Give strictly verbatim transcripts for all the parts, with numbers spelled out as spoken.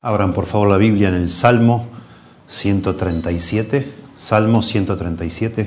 Abran por favor la Biblia en el Salmo ciento treinta y siete. Salmo ciento treinta y siete.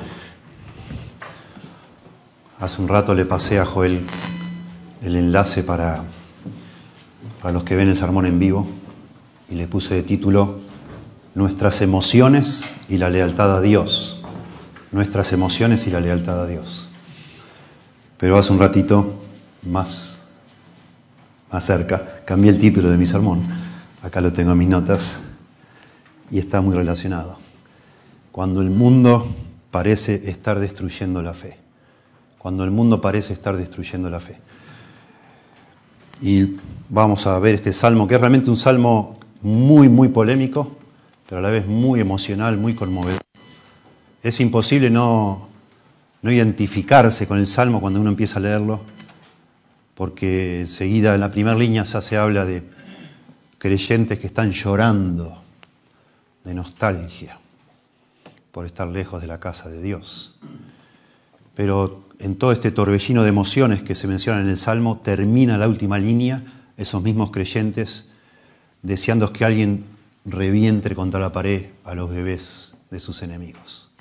Hace un rato le pasé a Joel el enlace para, para los que ven el sermón en vivo y le puse de título Nuestras emociones y la lealtad a Dios. Nuestras emociones y la lealtad a Dios. Pero hace un ratito, más, más cerca, cambié el título de mi sermón. Acá lo tengo en mis notas y está muy relacionado. Cuando el mundo parece estar destruyendo la fe. Cuando el mundo parece estar destruyendo la fe. Y vamos a ver este salmo, que es realmente un salmo muy, muy polémico, pero a la vez muy emocional, muy conmovedor. Es imposible no, no identificarse con el salmo cuando uno empieza a leerlo, porque enseguida en la primera línea ya se habla de creyentes que están llorando de nostalgia por estar lejos de la casa de Dios. Pero en todo este torbellino de emociones que se mencionan en el Salmo, termina la última línea, esos mismos creyentes deseando que alguien reviente contra la pared a los bebés de sus enemigos.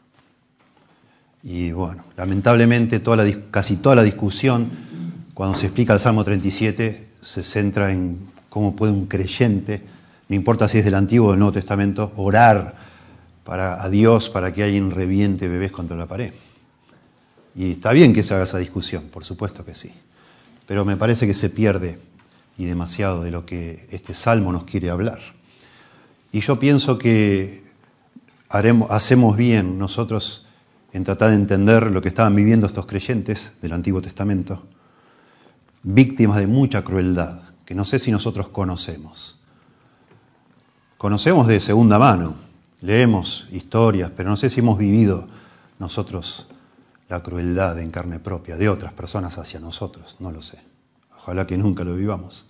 Y bueno, lamentablemente toda la, casi toda la discusión, cuando se explica el Salmo treinta y siete, se centra en cómo puede un creyente, no importa si es del Antiguo o del Nuevo Testamento, orar para, a Dios para que alguien reviente bebés contra la pared. Y está bien que se haga esa discusión, por supuesto que sí. Pero me parece que se pierde y demasiado de lo que este Salmo nos quiere hablar. Y yo pienso que haremos, hacemos bien nosotros en tratar de entender lo que estaban viviendo estos creyentes del Antiguo Testamento, víctimas de mucha crueldad, que no sé si nosotros conocemos. Conocemos de segunda mano, leemos historias, pero no sé si hemos vivido nosotros la crueldad en carne propia de otras personas hacia nosotros, no lo sé. Ojalá que nunca lo vivamos.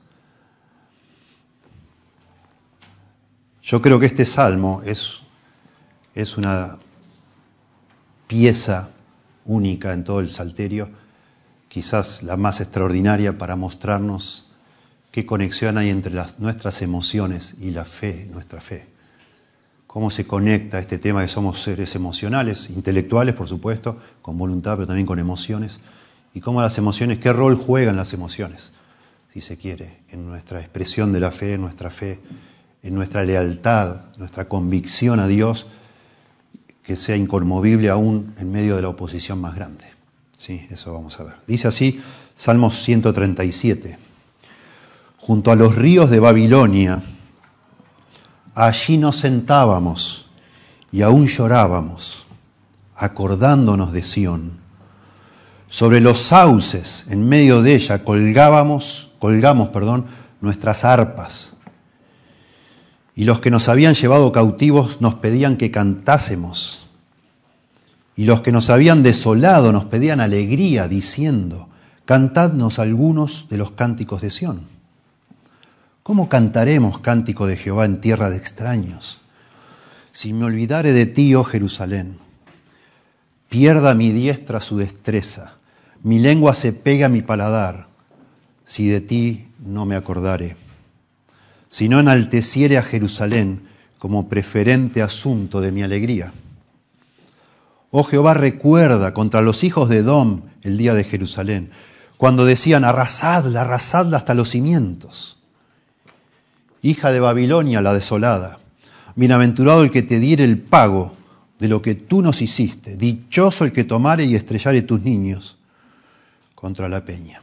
Yo creo que este salmo es, es una pieza única en todo el Salterio, quizás la más extraordinaria para mostrarnos qué conexión hay entre las, nuestras emociones y la fe, nuestra fe. Cómo se conecta este tema de que somos seres emocionales, intelectuales, por supuesto, con voluntad, pero también con emociones. Y cómo las emociones, qué rol juegan las emociones, si se quiere, en nuestra expresión de la fe, en nuestra fe, en nuestra lealtad, nuestra convicción a Dios, que sea inconmovible aún en medio de la oposición más grande. Sí, eso vamos a ver. Dice así, Salmo ciento treinta y siete. Junto a los ríos de Babilonia, allí nos sentábamos y aún llorábamos, acordándonos de Sión. Sobre los sauces, en medio de ella, colgábamos, colgamos, perdón, nuestras arpas. Y los que nos habían llevado cautivos nos pedían que cantásemos. Y los que nos habían desolado nos pedían alegría, diciendo, cantadnos algunos de los cánticos de Sión. ¿Cómo cantaremos cántico de Jehová en tierra de extraños? Si me olvidare de ti, oh Jerusalén, pierda mi diestra su destreza, mi lengua se pega a mi paladar, si de ti no me acordare. Si no enalteciere a Jerusalén como preferente asunto de mi alegría. Oh Jehová, recuerda contra los hijos de Edom el día de Jerusalén, cuando decían, arrasadla, arrasadla hasta los cimientos. Hija de Babilonia, la desolada, bienaventurado el que te diere el pago de lo que tú nos hiciste, dichoso el que tomare y estrellare tus niños contra la peña.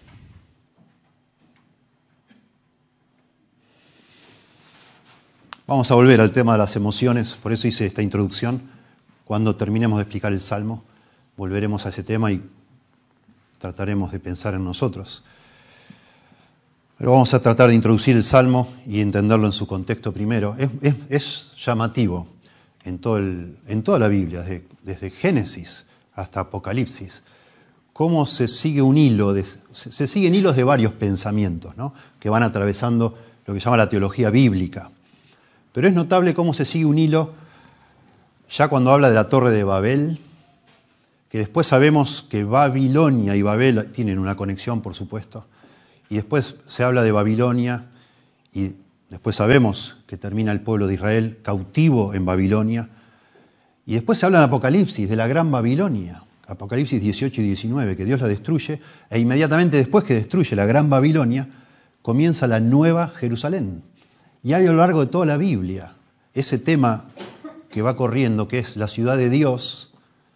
Vamos a volver al tema de las emociones, por eso hice esta introducción. Cuando terminemos de explicar el Salmo, volveremos a ese tema y trataremos de pensar en nosotros. Pero vamos a tratar de introducir el Salmo y entenderlo en su contexto primero. Es, es, es llamativo en, todo el, en toda la Biblia, desde, desde Génesis hasta Apocalipsis, cómo se sigue un hilo, de, se, se siguen hilos de varios pensamientos, ¿no?, que van atravesando lo que se llama la teología bíblica. Pero es notable cómo se sigue un hilo ya cuando habla de la Torre de Babel, que después sabemos que Babilonia y Babel tienen una conexión, por supuesto. Y después se habla de Babilonia y Después sabemos que termina el pueblo de Israel cautivo en Babilonia. Y después se habla en Apocalipsis de la gran Babilonia. Apocalipsis dieciocho y diecinueve, que Dios la destruye. E inmediatamente después que destruye la gran Babilonia, comienza la nueva Jerusalén. Y hay a lo largo de toda la Biblia ese tema que va corriendo, que es la ciudad de Dios,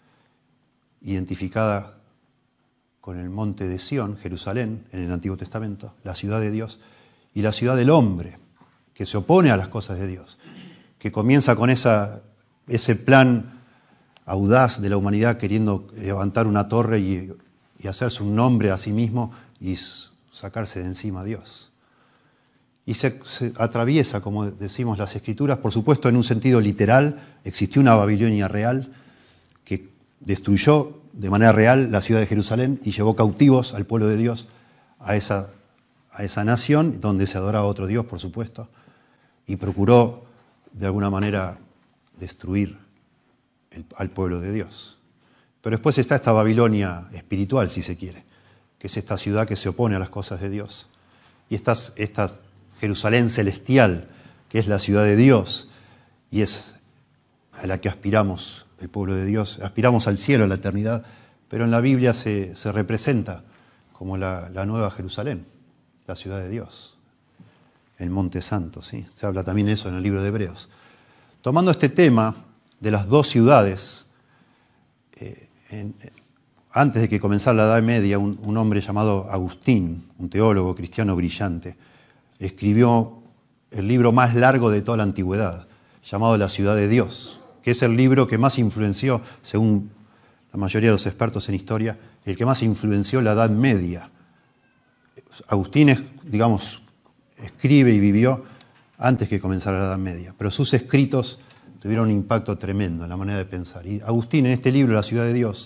identificada con el monte de Sión, Jerusalén, en el Antiguo Testamento, la ciudad de Dios, y la ciudad del hombre, que se opone a las cosas de Dios, que comienza con esa, ese plan audaz de la humanidad queriendo levantar una torre y, y hacerse un nombre a sí mismo y sacarse de encima a Dios. Y se, se atraviesa, como decimos las Escrituras, por supuesto en un sentido literal. Existió una Babilonia real que destruyó de manera real la ciudad de Jerusalén y llevó cautivos al pueblo de Dios a esa, a esa nación donde se adoraba a otro Dios, por supuesto, y procuró de alguna manera destruir el, al pueblo de Dios. Pero después está esta Babilonia espiritual, si se quiere, que es esta ciudad que se opone a las cosas de Dios. Y esta, esta Jerusalén celestial, que es la ciudad de Dios, y es a la que aspiramos el pueblo de Dios. Aspiramos al cielo, a la eternidad, pero en la Biblia se, se representa como la, la nueva Jerusalén, la ciudad de Dios, el Monte Santo, ¿sí? Se habla también eso en el libro de Hebreos. Tomando este tema de las dos ciudades, eh, en, antes de que comenzara la Edad Media, un, un hombre llamado Agustín, un teólogo cristiano brillante, escribió el libro más largo de toda la antigüedad, llamado La ciudad de Dios, que es el libro que más influenció, según la mayoría de los expertos en historia, el que más influenció la Edad Media. Agustín, es, digamos, escribe y vivió antes que comenzara la Edad Media, pero sus escritos tuvieron un impacto tremendo en la manera de pensar. Y Agustín, en este libro, La ciudad de Dios,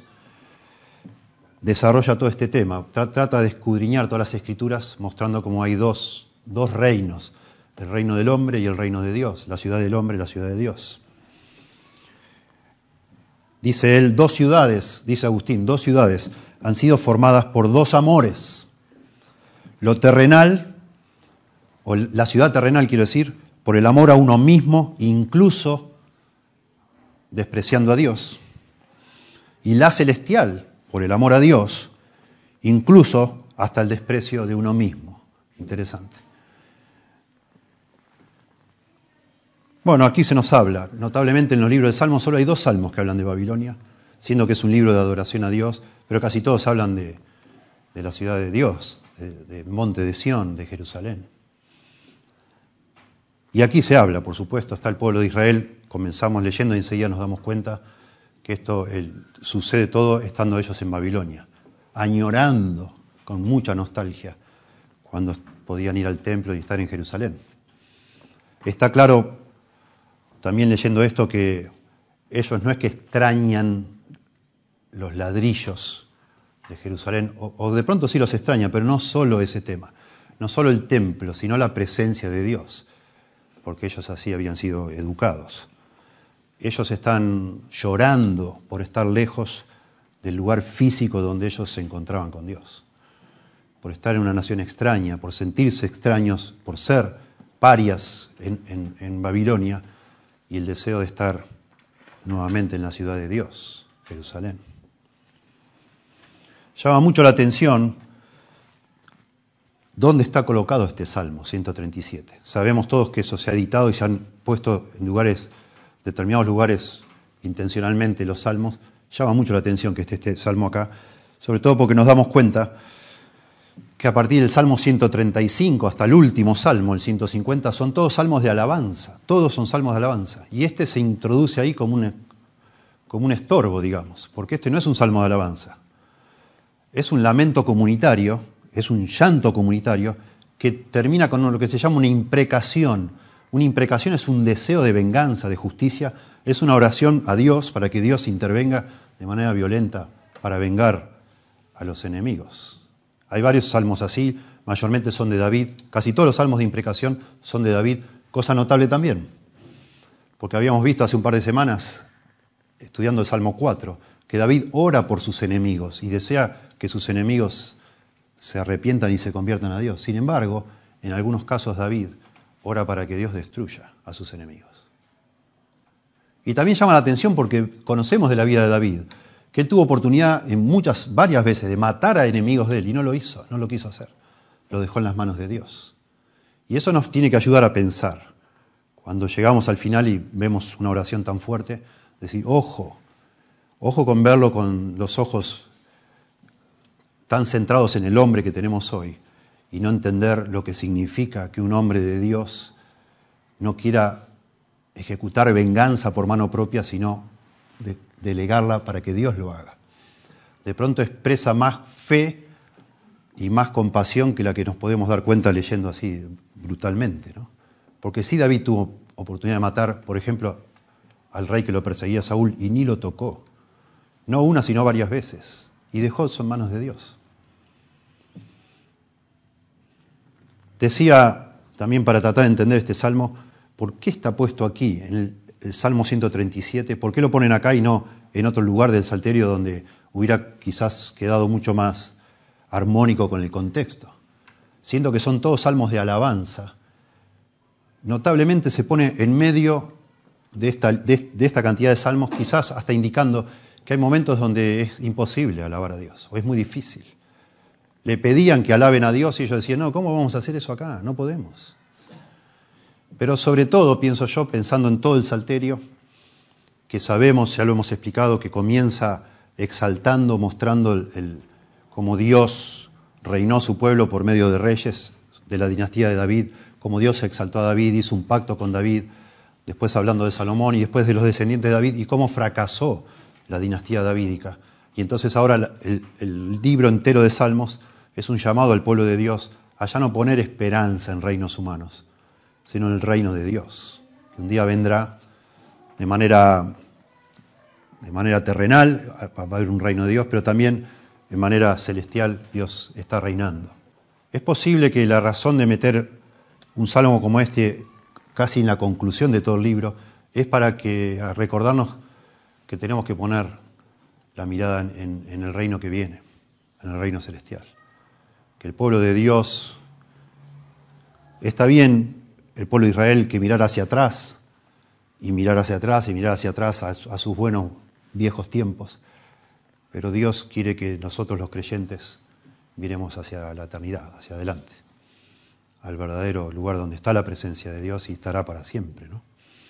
desarrolla todo este tema, tra- trata de escudriñar todas las Escrituras, mostrando cómo hay dos, dos reinos, el reino del hombre y el reino de Dios, la ciudad del hombre y la ciudad de Dios. Dice él, dos ciudades, dice Agustín, dos ciudades han sido formadas por dos amores. Lo terrenal, o la ciudad terrenal quiero decir, por el amor a uno mismo, incluso despreciando a Dios. Y la celestial, por el amor a Dios, incluso hasta el desprecio de uno mismo. Interesante. Bueno, aquí se nos habla, notablemente en los libros de Salmos, solo hay dos salmos que hablan de Babilonia, siendo que es un libro de adoración a Dios, pero casi todos hablan de, de la ciudad de Dios, de, de Monte de Sión, de Jerusalén. Y aquí se habla, por supuesto, está el pueblo de Israel, comenzamos leyendo y enseguida nos damos cuenta que esto el, sucede todo estando ellos en Babilonia, añorando con mucha nostalgia cuando podían ir al templo y estar en Jerusalén. Está claro también leyendo esto que ellos no es que extrañan los ladrillos de Jerusalén, o, o de pronto sí los extrañan, pero no solo ese tema, no solo el templo, sino la presencia de Dios, porque ellos así habían sido educados. Ellos están llorando por estar lejos del lugar físico donde ellos se encontraban con Dios, por estar en una nación extraña, por sentirse extraños, por ser parias en, en, en Babilonia, y el deseo de estar nuevamente en la ciudad de Dios, Jerusalén. Llama mucho la atención dónde está colocado este Salmo ciento treinta y siete. Sabemos todos que eso se ha editado y se han puesto en lugares, determinados lugares intencionalmente los salmos. Llama mucho la atención que esté este Salmo acá, sobre todo porque nos damos cuenta que a partir del Salmo ciento treinta y cinco hasta el último Salmo, el ciento cincuenta, son todos salmos de alabanza, todos son salmos de alabanza. Y este se introduce ahí como un, como un estorbo, digamos, porque este no es un salmo de alabanza. Es un lamento comunitario, es un llanto comunitario que termina con lo que se llama una imprecación. Una imprecación es un deseo de venganza, de justicia, es una oración a Dios para que Dios intervenga de manera violenta para vengar a los enemigos. Hay varios salmos así, mayormente son de David, casi todos los salmos de imprecación son de David, cosa notable también, porque habíamos visto hace un par de semanas, estudiando el Salmo cuatro, que David ora por sus enemigos y desea que sus enemigos se arrepientan y se conviertan a Dios. Sin embargo, en algunos casos David ora para que Dios destruya a sus enemigos. Y también llama la atención porque conocemos de la vida de David, que él tuvo oportunidad en muchas, varias veces de matar a enemigos de él y no lo hizo, no lo quiso hacer. Lo dejó en las manos de Dios. Y eso nos tiene que ayudar a pensar. Cuando llegamos al final y vemos una oración tan fuerte, decir, ojo, ojo con verlo con los ojos tan centrados en el hombre que tenemos hoy y no entender lo que significa que un hombre de Dios no quiera ejecutar venganza por mano propia, sino de, delegarla para que Dios lo haga. De pronto expresa más fe y más compasión que la que nos podemos dar cuenta leyendo así brutalmente, ¿no? Porque sí, David tuvo oportunidad de matar, por ejemplo, al rey que lo perseguía, Saúl, y ni lo tocó. No una, sino varias veces. Y dejó eso en manos de Dios. Decía, también para tratar de entender este salmo, ¿por qué está puesto aquí, en el, el Salmo ciento treinta y siete? ¿Por qué lo ponen acá y no en otro lugar del Salterio donde hubiera quizás quedado mucho más armónico con el contexto? Siendo que son todos salmos de alabanza, notablemente se pone en medio de esta, de, de esta cantidad de salmos, quizás hasta indicando que hay momentos donde es imposible alabar a Dios, o es muy difícil. Le pedían que alaben a Dios y ellos decían, no, ¿cómo vamos a hacer eso acá? No podemos. Pero sobre todo, pienso yo, pensando en todo el Salterio, que sabemos, ya lo hemos explicado, que comienza exaltando, mostrando el, el, cómo Dios reinó su pueblo por medio de reyes de la dinastía de David, cómo Dios exaltó a David, hizo un pacto con David, después hablando de Salomón y después de los descendientes de David y cómo fracasó la dinastía davídica. Y entonces ahora el, el libro entero de Salmos es un llamado al pueblo de Dios a ya no poner esperanza en reinos humanos, sino en el reino de Dios, que un día vendrá de manera, de manera terrenal, va a haber un reino de Dios, pero también de manera celestial Dios está reinando. Es posible que la razón de meter un salmo como este casi en la conclusión de todo el libro es para que a recordarnos que tenemos que poner la mirada en, en el reino que viene, en el reino celestial. Que el pueblo de Dios, está bien el pueblo de Israel que mirar hacia atrás, y mirar hacia atrás, y mirar hacia atrás a, a sus buenos viejos tiempos, pero Dios quiere que nosotros los creyentes miremos hacia la eternidad, hacia adelante, al verdadero lugar donde está la presencia de Dios y estará para siempre, ¿no?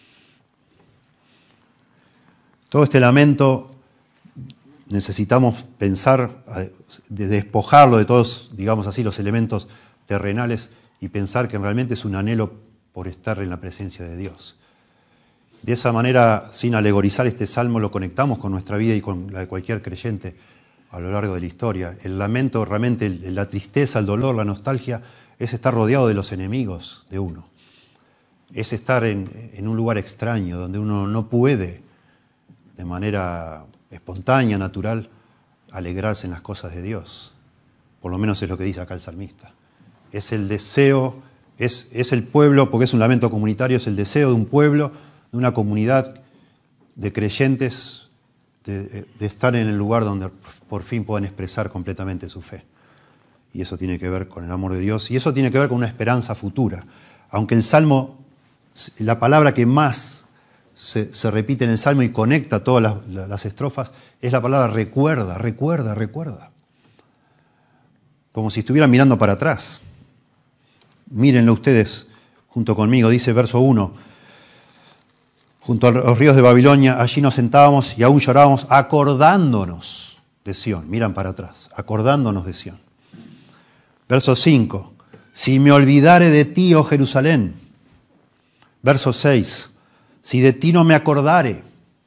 Todo este lamento necesitamos pensar, de despojarlo de todos, digamos así, los elementos terrenales y pensar que realmente es un anhelo por estar en la presencia de Dios. De esa manera, sin alegorizar este salmo, lo conectamos con nuestra vida y con la de cualquier creyente a lo largo de la historia. El lamento, realmente la tristeza, el dolor, la nostalgia, es estar rodeado de los enemigos de uno. Es estar en, en un lugar extraño, donde uno no puede, de manera espontánea, natural, alegrarse en las cosas de Dios. Por lo menos es lo que dice acá el salmista. Es el deseo, es, es el pueblo, porque es un lamento comunitario, es el deseo de un pueblo, de una comunidad de creyentes, de, de estar en el lugar donde por fin puedan expresar completamente su fe. Y eso tiene que ver con el amor de Dios, y eso tiene que ver con una esperanza futura. Aunque el Salmo, la palabra que más Se, se repite en el Salmo y conecta todas las, las estrofas, es la palabra recuerda, recuerda, recuerda. Como si estuvieran mirando para atrás. Mírenlo ustedes junto conmigo, dice verso uno. Junto a los ríos de Babilonia, allí nos sentábamos y aún llorábamos acordándonos de Sión. Miran para atrás, acordándonos de Sión. Verso cinco. Si me olvidare de ti, oh Jerusalén. Verso seis. Si de ti no me acordare,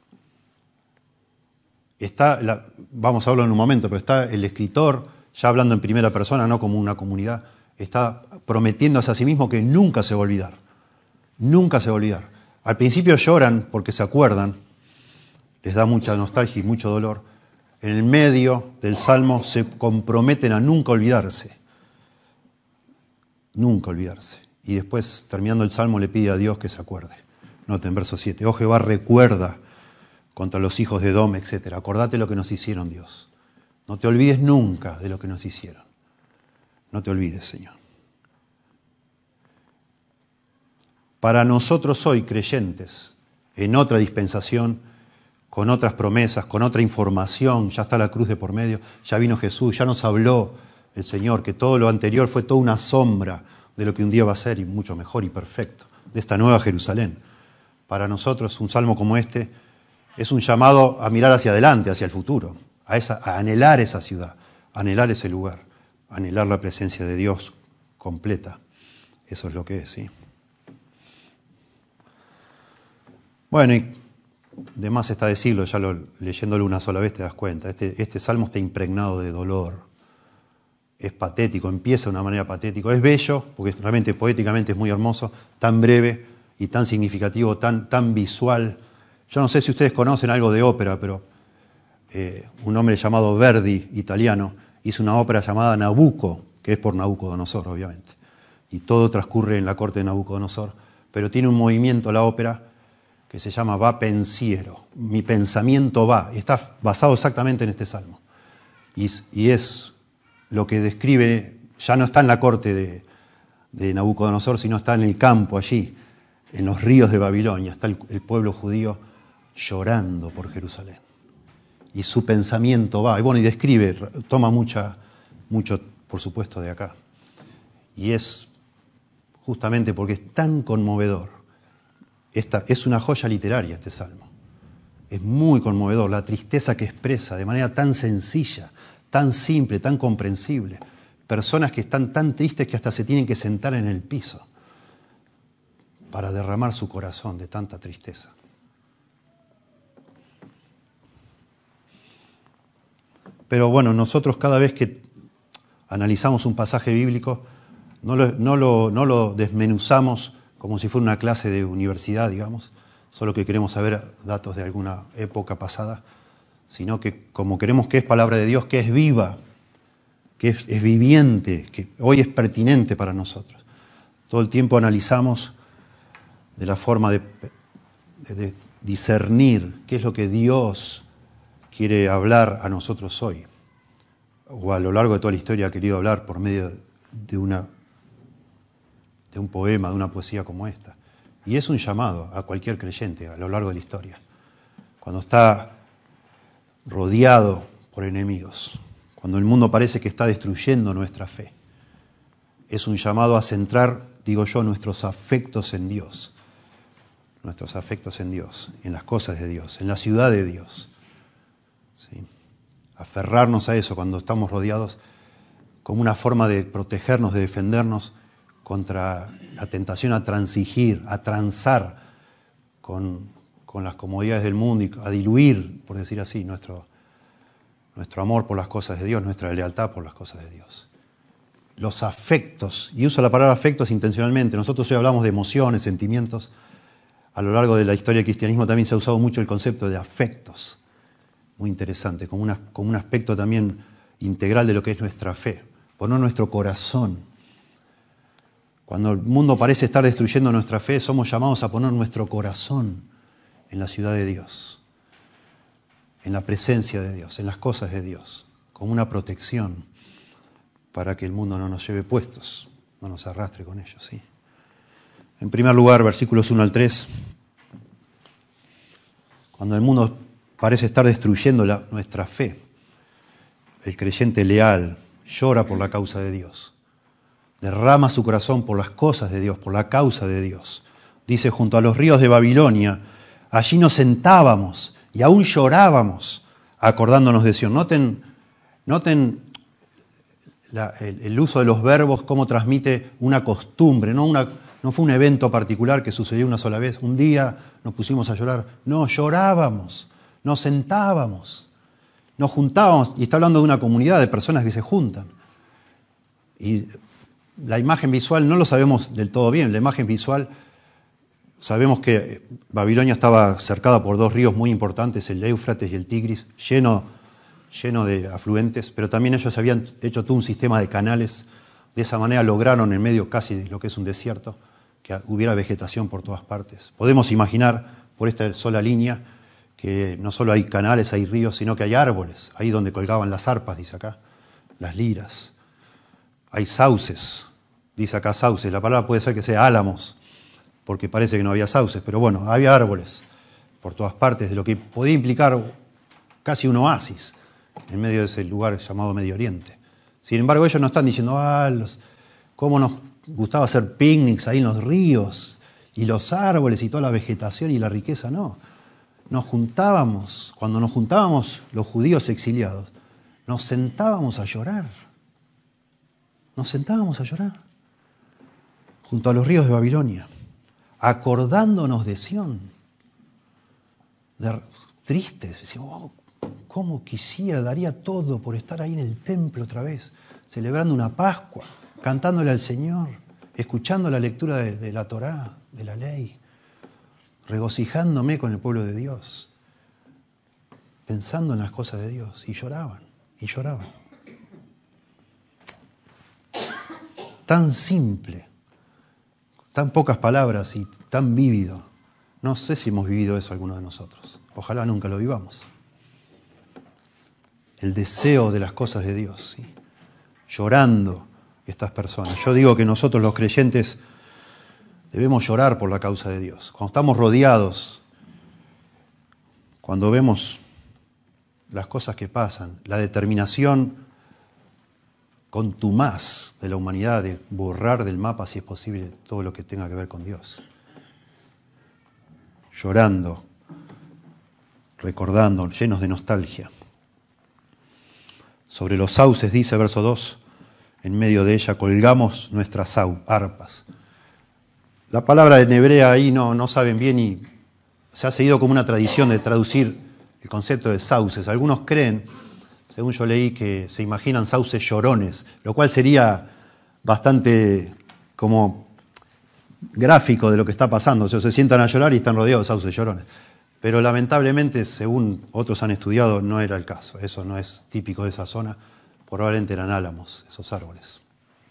está la, vamos a hablar en un momento, pero está el escritor, ya hablando en primera persona, no como una comunidad, está prometiéndose a sí mismo que nunca se va a olvidar, nunca se va a olvidar. Al principio lloran porque se acuerdan, les da mucha nostalgia y mucho dolor. En el medio del Salmo se comprometen a nunca olvidarse, nunca olvidarse. Y después, terminando el Salmo, le pide a Dios que se acuerde. Noten verso siete, oh Jehová, recuerda contra los hijos de Edom, etcétera. Acordate lo que nos hicieron, Dios. No te olvides nunca de lo que nos hicieron. No te olvides, Señor. para nosotros hoy, creyentes, en otra dispensación, con otras promesas, con otra información, ya está la cruz de por medio, ya vino Jesús, ya nos habló el Señor, que todo lo anterior fue toda una sombra de lo que un día va a ser y mucho mejor y perfecto, de esta nueva Jerusalén. Para nosotros un salmo como este es un llamado a mirar hacia adelante, hacia el futuro, a, esa, a anhelar esa ciudad, a anhelar ese lugar, a anhelar la presencia de Dios completa. Eso es lo que es, ¿sí? Bueno, y de más está decirlo, ya lo, leyéndolo una sola vez te das cuenta, este, este salmo está impregnado de dolor, es patético, empieza de una manera patética, es bello, porque realmente poéticamente es muy hermoso, tan breve y tan significativo, tan, tan visual. Yo no sé si ustedes conocen algo de ópera, pero eh, un hombre llamado Verdi, italiano, hizo una ópera llamada Nabucco, que es por Nabucodonosor, obviamente, y todo transcurre en la corte de Nabucodonosor, pero tiene un movimiento la ópera que se llama Va pensiero, mi pensamiento va, está basado exactamente en este salmo. Y, y es lo que describe, ya no está en la corte de, de Nabucodonosor, sino está en el campo allí, en los ríos de Babilonia, está el, el pueblo judío llorando por Jerusalén. Y su pensamiento va, y bueno, y describe, toma mucha, mucho, por supuesto, de acá. Y es justamente porque es tan conmovedor. Esta, es una joya literaria este salmo. Es muy conmovedor la tristeza que expresa de manera tan sencilla, tan simple, tan comprensible. Personas que están tan tristes que hasta se tienen que sentar en el piso para derramar su corazón de tanta tristeza. Pero bueno, nosotros cada vez que analizamos un pasaje bíblico, no lo, no lo, no lo desmenuzamos como si fuera una clase de universidad, digamos, solo que queremos saber datos de alguna época pasada, sino que como queremos que es palabra de Dios, que es viva, que es, es viviente, que hoy es pertinente para nosotros. Todo el tiempo analizamos de la forma de, de, de discernir qué es lo que Dios quiere hablar a nosotros hoy, o a lo largo de toda la historia ha querido hablar por medio de una de un poema, de una poesía como esta. Y es un llamado a cualquier creyente a lo largo de la historia. Cuando está rodeado por enemigos, cuando el mundo parece que está destruyendo nuestra fe, es un llamado a centrar, digo yo, nuestros afectos en Dios, nuestros afectos en Dios, en las cosas de Dios, en la ciudad de Dios. ¿Sí? Aferrarnos a eso cuando estamos rodeados como una forma de protegernos, de defendernos contra la tentación a transigir, a transar con, con las comodidades del mundo y a diluir, por decir así, nuestro, nuestro amor por las cosas de Dios, nuestra lealtad por las cosas de Dios. Los afectos, y uso la palabra afectos intencionalmente, nosotros hoy hablamos de emociones, sentimientos. A lo largo de la historia del cristianismo también se ha usado mucho el concepto de afectos, muy interesante, como, una, como un aspecto también integral de lo que es nuestra fe, poner nuestro corazón. Cuando el mundo parece estar destruyendo nuestra fe, somos llamados a poner nuestro corazón en la ciudad de Dios, en la presencia de Dios, en las cosas de Dios, como una protección para que el mundo no nos lleve puestos, no nos arrastre con ellos, ¿sí? En primer lugar, versículos uno al tres, cuando el mundo parece estar destruyendo la, nuestra fe, el creyente leal llora por la causa de Dios. Derrama su corazón por las cosas de Dios, por la causa de Dios. Dice, junto a los ríos de Babilonia, allí nos sentábamos y aún llorábamos acordándonos de Sion. Noten, noten la, el, el uso de los verbos, cómo transmite una costumbre, no, una, no fue un evento particular que sucedió una sola vez. Un día nos pusimos a llorar. No, llorábamos, nos sentábamos, nos juntábamos. Y está hablando de una comunidad de personas que se juntan. Y la imagen visual no lo sabemos del todo bien. La imagen visual, sabemos que Babilonia estaba cercada por dos ríos muy importantes, el Éufrates y el Tigris, lleno, lleno de afluentes, pero también ellos habían hecho todo un sistema de canales. De esa manera lograron, en medio casi de lo que es un desierto, que hubiera vegetación por todas partes. Podemos imaginar, por esta sola línea, que no solo hay canales, hay ríos, sino que hay árboles, ahí donde colgaban las arpas, dice acá, las liras. Hay sauces, dice acá sauces, la palabra puede ser que sea álamos, porque parece que no había sauces, pero bueno, había árboles por todas partes, de lo que podía implicar casi un oasis en medio de ese lugar llamado Medio Oriente. Sin embargo, ellos no están diciendo, ah, los, cómo nos gustaba hacer picnics ahí en los ríos, y los árboles y toda la vegetación y la riqueza, no. Nos juntábamos, cuando nos juntábamos los judíos exiliados, nos sentábamos a llorar. Nos sentábamos a llorar junto a los ríos de Babilonia, acordándonos de Sión. De, tristes, decimos, oh, cómo quisiera, daría todo por estar ahí en el templo otra vez, celebrando una Pascua, cantándole al Señor, escuchando la lectura de, de la Torá, de la ley, regocijándome con el pueblo de Dios, pensando en las cosas de Dios, y lloraban, y lloraban. Tan simple, tan pocas palabras y tan vívido. No sé si hemos vivido eso alguno de nosotros. Ojalá nunca lo vivamos. El deseo de las cosas de Dios, ¿sí? Llorando estas personas. Yo digo que nosotros los creyentes debemos llorar por la causa de Dios. Cuando estamos rodeados, cuando vemos las cosas que pasan, la determinación contumaz de la humanidad de borrar del mapa, si es posible, todo lo que tenga que ver con Dios. Llorando, recordando, llenos de nostalgia. Sobre los sauces, dice verso dos, en medio de ella colgamos nuestras arpas. La palabra en hebrea ahí no, no saben bien y se ha seguido como una tradición de traducir el concepto de sauces. Algunos creen, según yo leí, que se imaginan sauces llorones, lo cual sería bastante como gráfico de lo que está pasando. O sea, se sientan a llorar y están rodeados de sauces llorones. Pero lamentablemente, según otros han estudiado, no era el caso. Eso no es típico de esa zona. Probablemente eran álamos, esos árboles.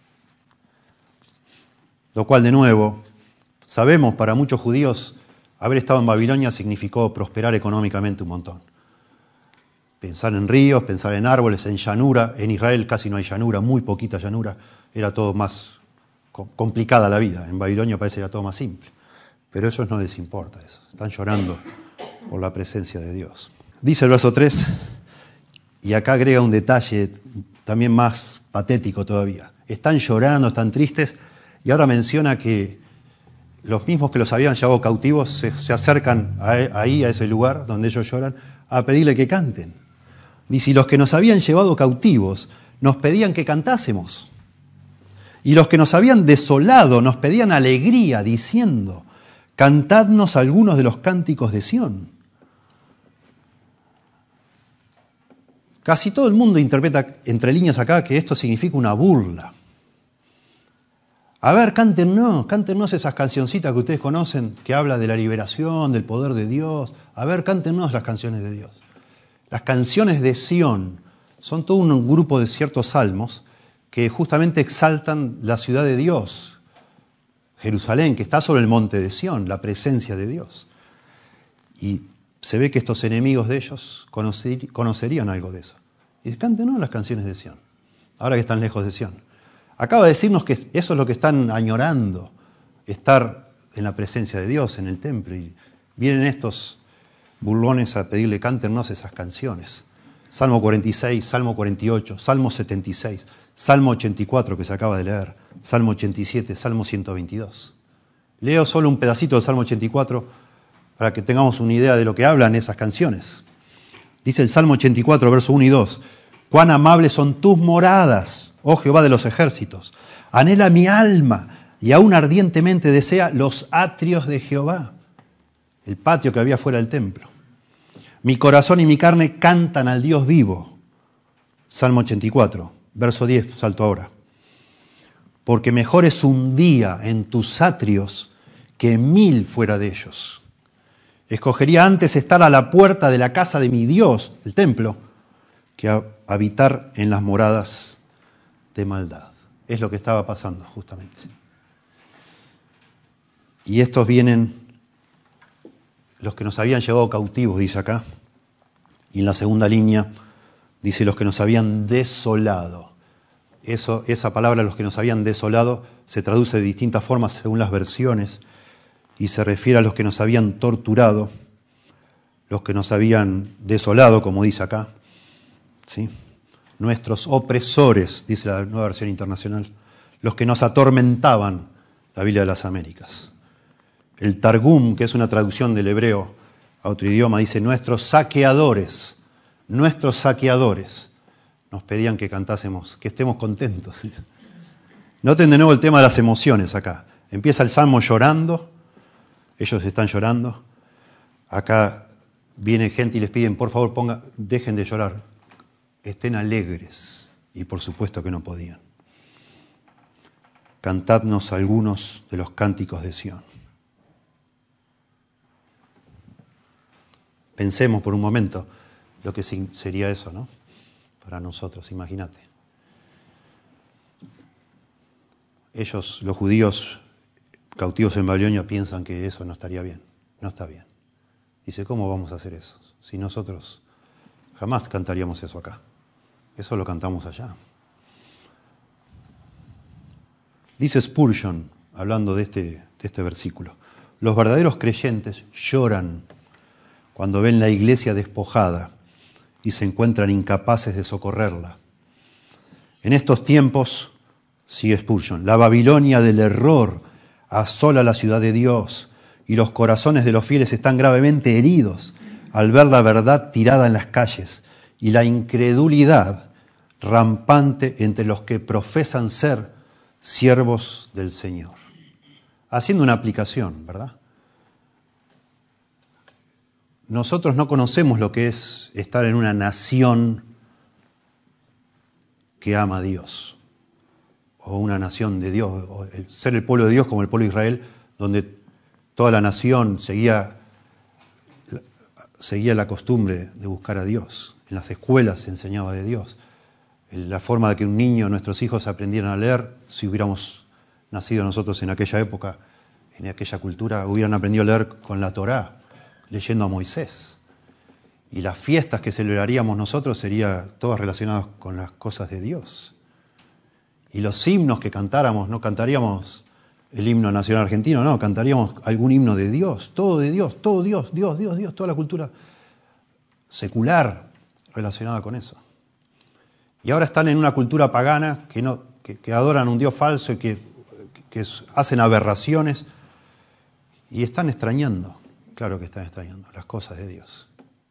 Lo cual, de nuevo, sabemos, para muchos judíos, haber estado en Babilonia significó prosperar económicamente un montón. Pensar en ríos, pensar en árboles, en llanura. En Israel casi no hay llanura, muy poquita llanura. Era todo más complicada la vida. En Babilonia parece que era todo más simple. Pero a ellos no les importa eso. Están llorando por la presencia de Dios. Dice el verso tres, y acá agrega un detalle también más patético todavía. Están llorando, están tristes, y ahora menciona que los mismos que los habían llevado cautivos se, se acercan a, ahí, a ese lugar donde ellos lloran, a pedirle que canten. Dice, y los que nos habían llevado cautivos nos pedían que cantásemos. Y los que nos habían desolado nos pedían alegría, diciendo, cantadnos algunos de los cánticos de Sión. Casi todo el mundo interpreta entre líneas acá que esto significa una burla. A ver, cántennos, cántennos esas cancioncitas que ustedes conocen, que habla de la liberación, del poder de Dios. A ver, cántennos las canciones de Dios. Las canciones de Sión son todo un grupo de ciertos salmos que justamente exaltan la ciudad de Dios, Jerusalén, que está sobre el monte de Sión, la presencia de Dios. Y se ve que estos enemigos de ellos conocer, conocerían algo de eso. Y cántenos las canciones de Sión, ahora que están lejos de Sión. Acaba de decirnos que eso es lo que están añorando, estar en la presencia de Dios, en el templo. Y vienen estos burlones a pedirle, cántenos esas canciones. Salmo cuarenta y seis, Salmo cuarenta y ocho, Salmo setenta y seis, Salmo ochenta y cuatro que se acaba de leer, Salmo ochenta y siete, Salmo ciento veintidós. Leo solo un pedacito del Salmo ochenta y cuatro para que tengamos una idea de lo que hablan esas canciones. Dice el Salmo ochenta y cuatro, verso uno y dos, cuán amables son tus moradas, oh Jehová de los ejércitos. Anhela mi alma y aún ardientemente desea los atrios de Jehová, el patio que había fuera del templo. Mi corazón y mi carne cantan al Dios vivo. Salmo ochenta y cuatro, verso diez, salto ahora. Porque mejor es un día en tus atrios que mil fuera de ellos. Escogería antes estar a la puerta de la casa de mi Dios, el templo, que habitar en las moradas de maldad. Es lo que estaba pasando justamente. Y estos vienen, los que nos habían llevado cautivos, dice acá. Y en la segunda línea dice los que nos habían desolado. Eso, esa palabra, los que nos habían desolado, se traduce de distintas formas según las versiones. y se refiere a los que nos habían torturado, los que nos habían desolado, como dice acá, ¿sí? Nuestros opresores, dice la Nueva Versión Internacional, los que nos atormentaban, la Biblia de las Américas. El Targum, que es una traducción del hebreo a otro idioma, dice nuestros saqueadores, nuestros saqueadores nos pedían que cantásemos, que estemos contentos. Noten de nuevo el tema de las emociones acá. Empieza el Salmo llorando, ellos están llorando. Acá viene gente y les piden, por favor, ponga, dejen de llorar, estén alegres. Y por supuesto que no podían. Cantadnos algunos de los cánticos de Sión. Pensemos por un momento lo que sería eso, ¿no? Para nosotros, imagínate. Ellos, los judíos cautivos en Babilonia, piensan que eso no estaría bien. No está bien. Dice, ¿cómo vamos a hacer eso? Si nosotros jamás cantaríamos eso acá. Eso lo cantamos allá. Dice Spurgeon, hablando de este, de este versículo, los verdaderos creyentes lloran cuando ven la iglesia despojada y se encuentran incapaces de socorrerla. En estos tiempos, sigue Spurgeon, la Babilonia del error asola la ciudad de Dios y los corazones de los fieles están gravemente heridos al ver la verdad tirada en las calles y la incredulidad rampante entre los que profesan ser siervos del Señor. Haciendo una aplicación, ¿verdad? Nosotros no conocemos lo que es estar en una nación que ama a Dios, o una nación de Dios, o el, ser el pueblo de Dios como el pueblo de Israel, donde toda la nación seguía, seguía la costumbre de buscar a Dios. En las escuelas se enseñaba de Dios. La forma de que un niño, nuestros hijos aprendieran a leer, si hubiéramos nacido nosotros en aquella época, en aquella cultura, hubieran aprendido a leer con la Torá, leyendo a Moisés. Y las fiestas que celebraríamos nosotros serían todas relacionadas con las cosas de Dios. Y los himnos que cantáramos, no cantaríamos el himno nacional argentino, no, cantaríamos algún himno de Dios, todo de Dios, todo Dios, Dios, Dios, Dios, toda la cultura secular relacionada con eso. Y ahora están en una cultura pagana que, no, que, que adoran un Dios falso y que, que hacen aberraciones y están extrañando, claro que están extrañando las cosas de Dios.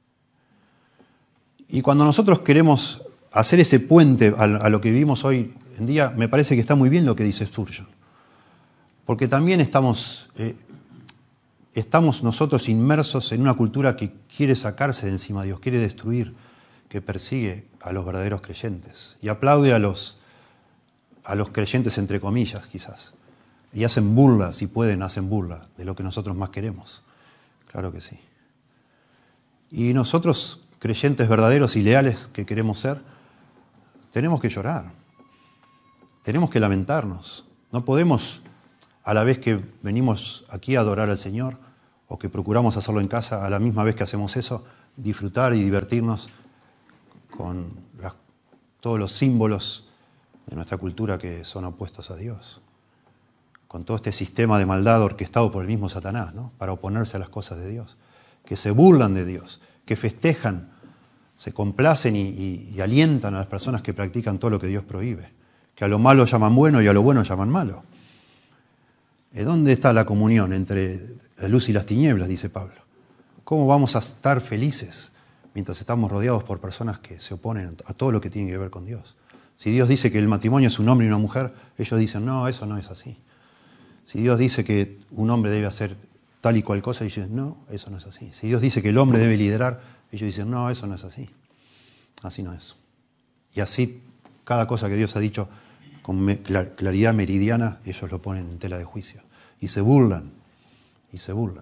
Y cuando nosotros queremos hacer ese puente a, a lo que vivimos hoy en día, me parece que está muy bien lo que dice Spurgeon. Porque también estamos, eh, estamos nosotros inmersos en una cultura que quiere sacarse de encima de Dios, quiere destruir, que persigue a los verdaderos creyentes y aplaude a los, a los creyentes entre comillas quizás. Y hacen burla, si pueden, hacen burla de lo que nosotros más queremos. Claro que sí. Y nosotros, creyentes verdaderos y leales que queremos ser, tenemos que llorar. Tenemos que lamentarnos. No podemos, a la vez que venimos aquí a adorar al Señor, o que procuramos hacerlo en casa, a la misma vez que hacemos eso, disfrutar y divertirnos con las, todos los símbolos de nuestra cultura que son opuestos a Dios. Con todo este sistema de maldad orquestado por el mismo Satanás, ¿no? Para oponerse a las cosas de Dios. Que se burlan de Dios, que festejan, se complacen y, y, y alientan a las personas que practican todo lo que Dios prohíbe. Que a lo malo llaman bueno y a lo bueno llaman malo. ¿Dónde está la comunión entre la luz y las tinieblas? Dice Pablo. ¿Cómo vamos a estar felices mientras estamos rodeados por personas que se oponen a todo lo que tiene que ver con Dios? Si Dios dice que el matrimonio es un hombre y una mujer, ellos dicen, no, eso no es así. Si Dios dice que un hombre debe hacer tal y cual cosa, ellos dicen, no, eso no es así. Si Dios dice que el hombre debe liderar, ellos dicen, no, eso no es así. Así no es. Y así, cada cosa que Dios ha dicho con claridad meridiana, ellos lo ponen en tela de juicio. Y se burlan, y se burlan.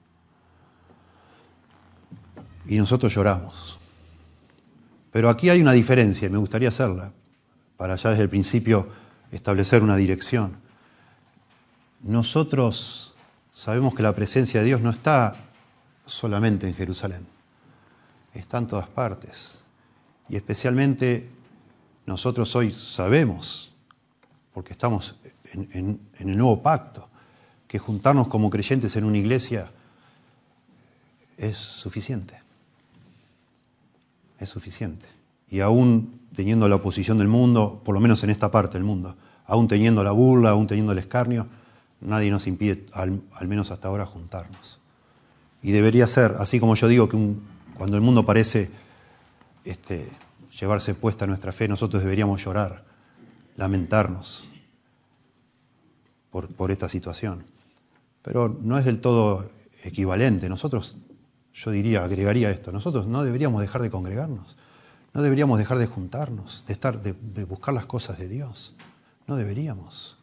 Y nosotros lloramos. Pero aquí hay una diferencia, y me gustaría hacerla, para ya desde el principio establecer una dirección. Nosotros sabemos que la presencia de Dios no está solamente en Jerusalén, está en todas partes. Y especialmente nosotros hoy sabemos, porque estamos en, en, en el nuevo pacto, que juntarnos como creyentes en una iglesia es suficiente. Es suficiente. Y aún teniendo la oposición del mundo, por lo menos en esta parte del mundo, aún teniendo la burla, aún teniendo el escarnio, nadie nos impide, al, al menos hasta ahora, juntarnos. Y debería ser, así como yo digo que un, cuando el mundo parece este, llevarse puesta nuestra fe, nosotros deberíamos llorar, lamentarnos por, por esta situación. Pero no es del todo equivalente. Nosotros, yo diría, agregaría esto, nosotros no deberíamos dejar de congregarnos, no deberíamos dejar de juntarnos, de, estar, de, de buscar las cosas de Dios. No deberíamos.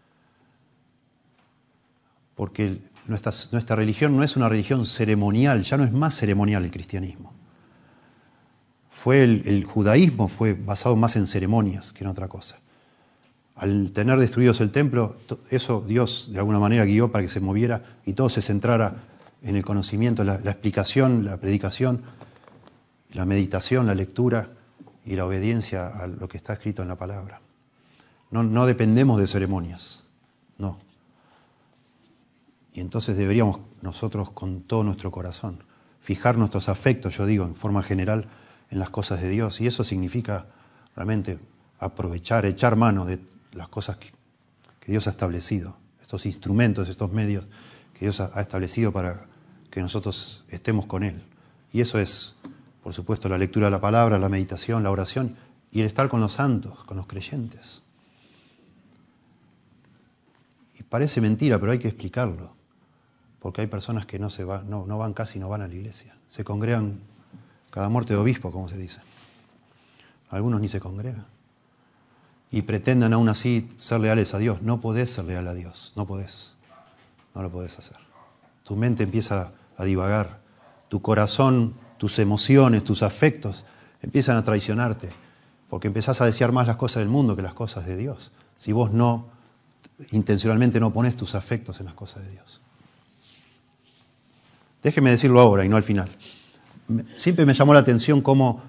Porque nuestra, nuestra religión no es una religión ceremonial, ya no es más ceremonial el cristianismo. Fue el, el judaísmo fue basado más en ceremonias que en otra cosa. Al tener destruidos el templo, eso Dios de alguna manera guió para que se moviera y todo se centrara en el conocimiento, la, la explicación, la predicación, la meditación, la lectura y la obediencia a lo que está escrito en la palabra. No, no dependemos de ceremonias, no. Y entonces deberíamos nosotros con todo nuestro corazón fijar nuestros afectos, yo digo, en forma general, en las cosas de Dios. Y eso significa realmente aprovechar, echar mano de las cosas que, que Dios ha establecido, estos instrumentos, estos medios que Dios ha establecido para que nosotros estemos con Él. Y eso es, por supuesto, la lectura de la palabra, la meditación, la oración y el estar con los santos, con los creyentes. Y parece mentira, pero hay que explicarlo. Porque hay personas que no, se va, no, no van casi, no van a la iglesia. Se congregan cada muerte de obispo, como se dice. Algunos ni se congregan. Y pretenden aún así ser leales a Dios. No podés ser leal a Dios, no podés. No lo podés hacer. Tu mente empieza a divagar. Tu corazón, tus emociones, tus afectos empiezan a traicionarte. Porque empezás a desear más las cosas del mundo que las cosas de Dios. Si vos no, intencionalmente no pones tus afectos en las cosas de Dios. Déjeme decirlo ahora y no al final. Siempre me llamó la atención cómo,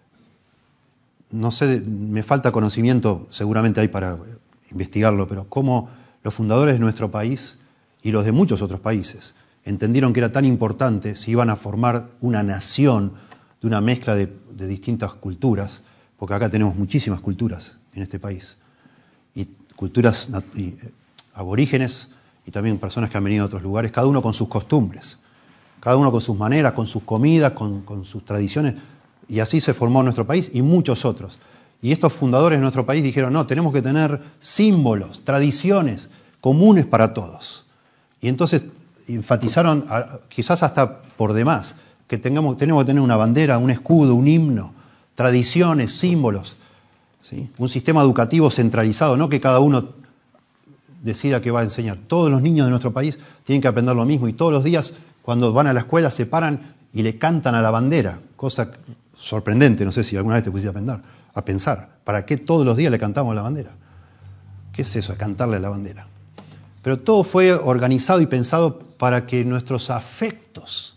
no sé, me falta conocimiento, seguramente hay para investigarlo, pero cómo los fundadores de nuestro país y los de muchos otros países entendieron que era tan importante si iban a formar una nación de una mezcla de, de distintas culturas, porque acá tenemos muchísimas culturas en este país, y culturas y, aborígenes y también personas que han venido de otros lugares, cada uno con sus costumbres. Cada uno con sus maneras, con sus comidas, con, con sus tradiciones. Y así se formó nuestro país y muchos otros. Y estos fundadores de nuestro país dijeron, no, tenemos que tener símbolos, tradiciones comunes para todos. Y entonces enfatizaron, quizás hasta por demás, que tengamos, tenemos que tener una bandera, un escudo, un himno, tradiciones, símbolos, ¿sí? Un sistema educativo centralizado, no que cada uno decida qué va a enseñar. Todos los niños de nuestro país tienen que aprender lo mismo y todos los días cuando van a la escuela se paran y le cantan a la bandera, cosa sorprendente, no sé si alguna vez te pusiste a pensar, a pensar, ¿para qué todos los días le cantamos a la bandera? ¿Qué es eso, cantarle a la bandera? Pero todo fue organizado y pensado para que nuestros afectos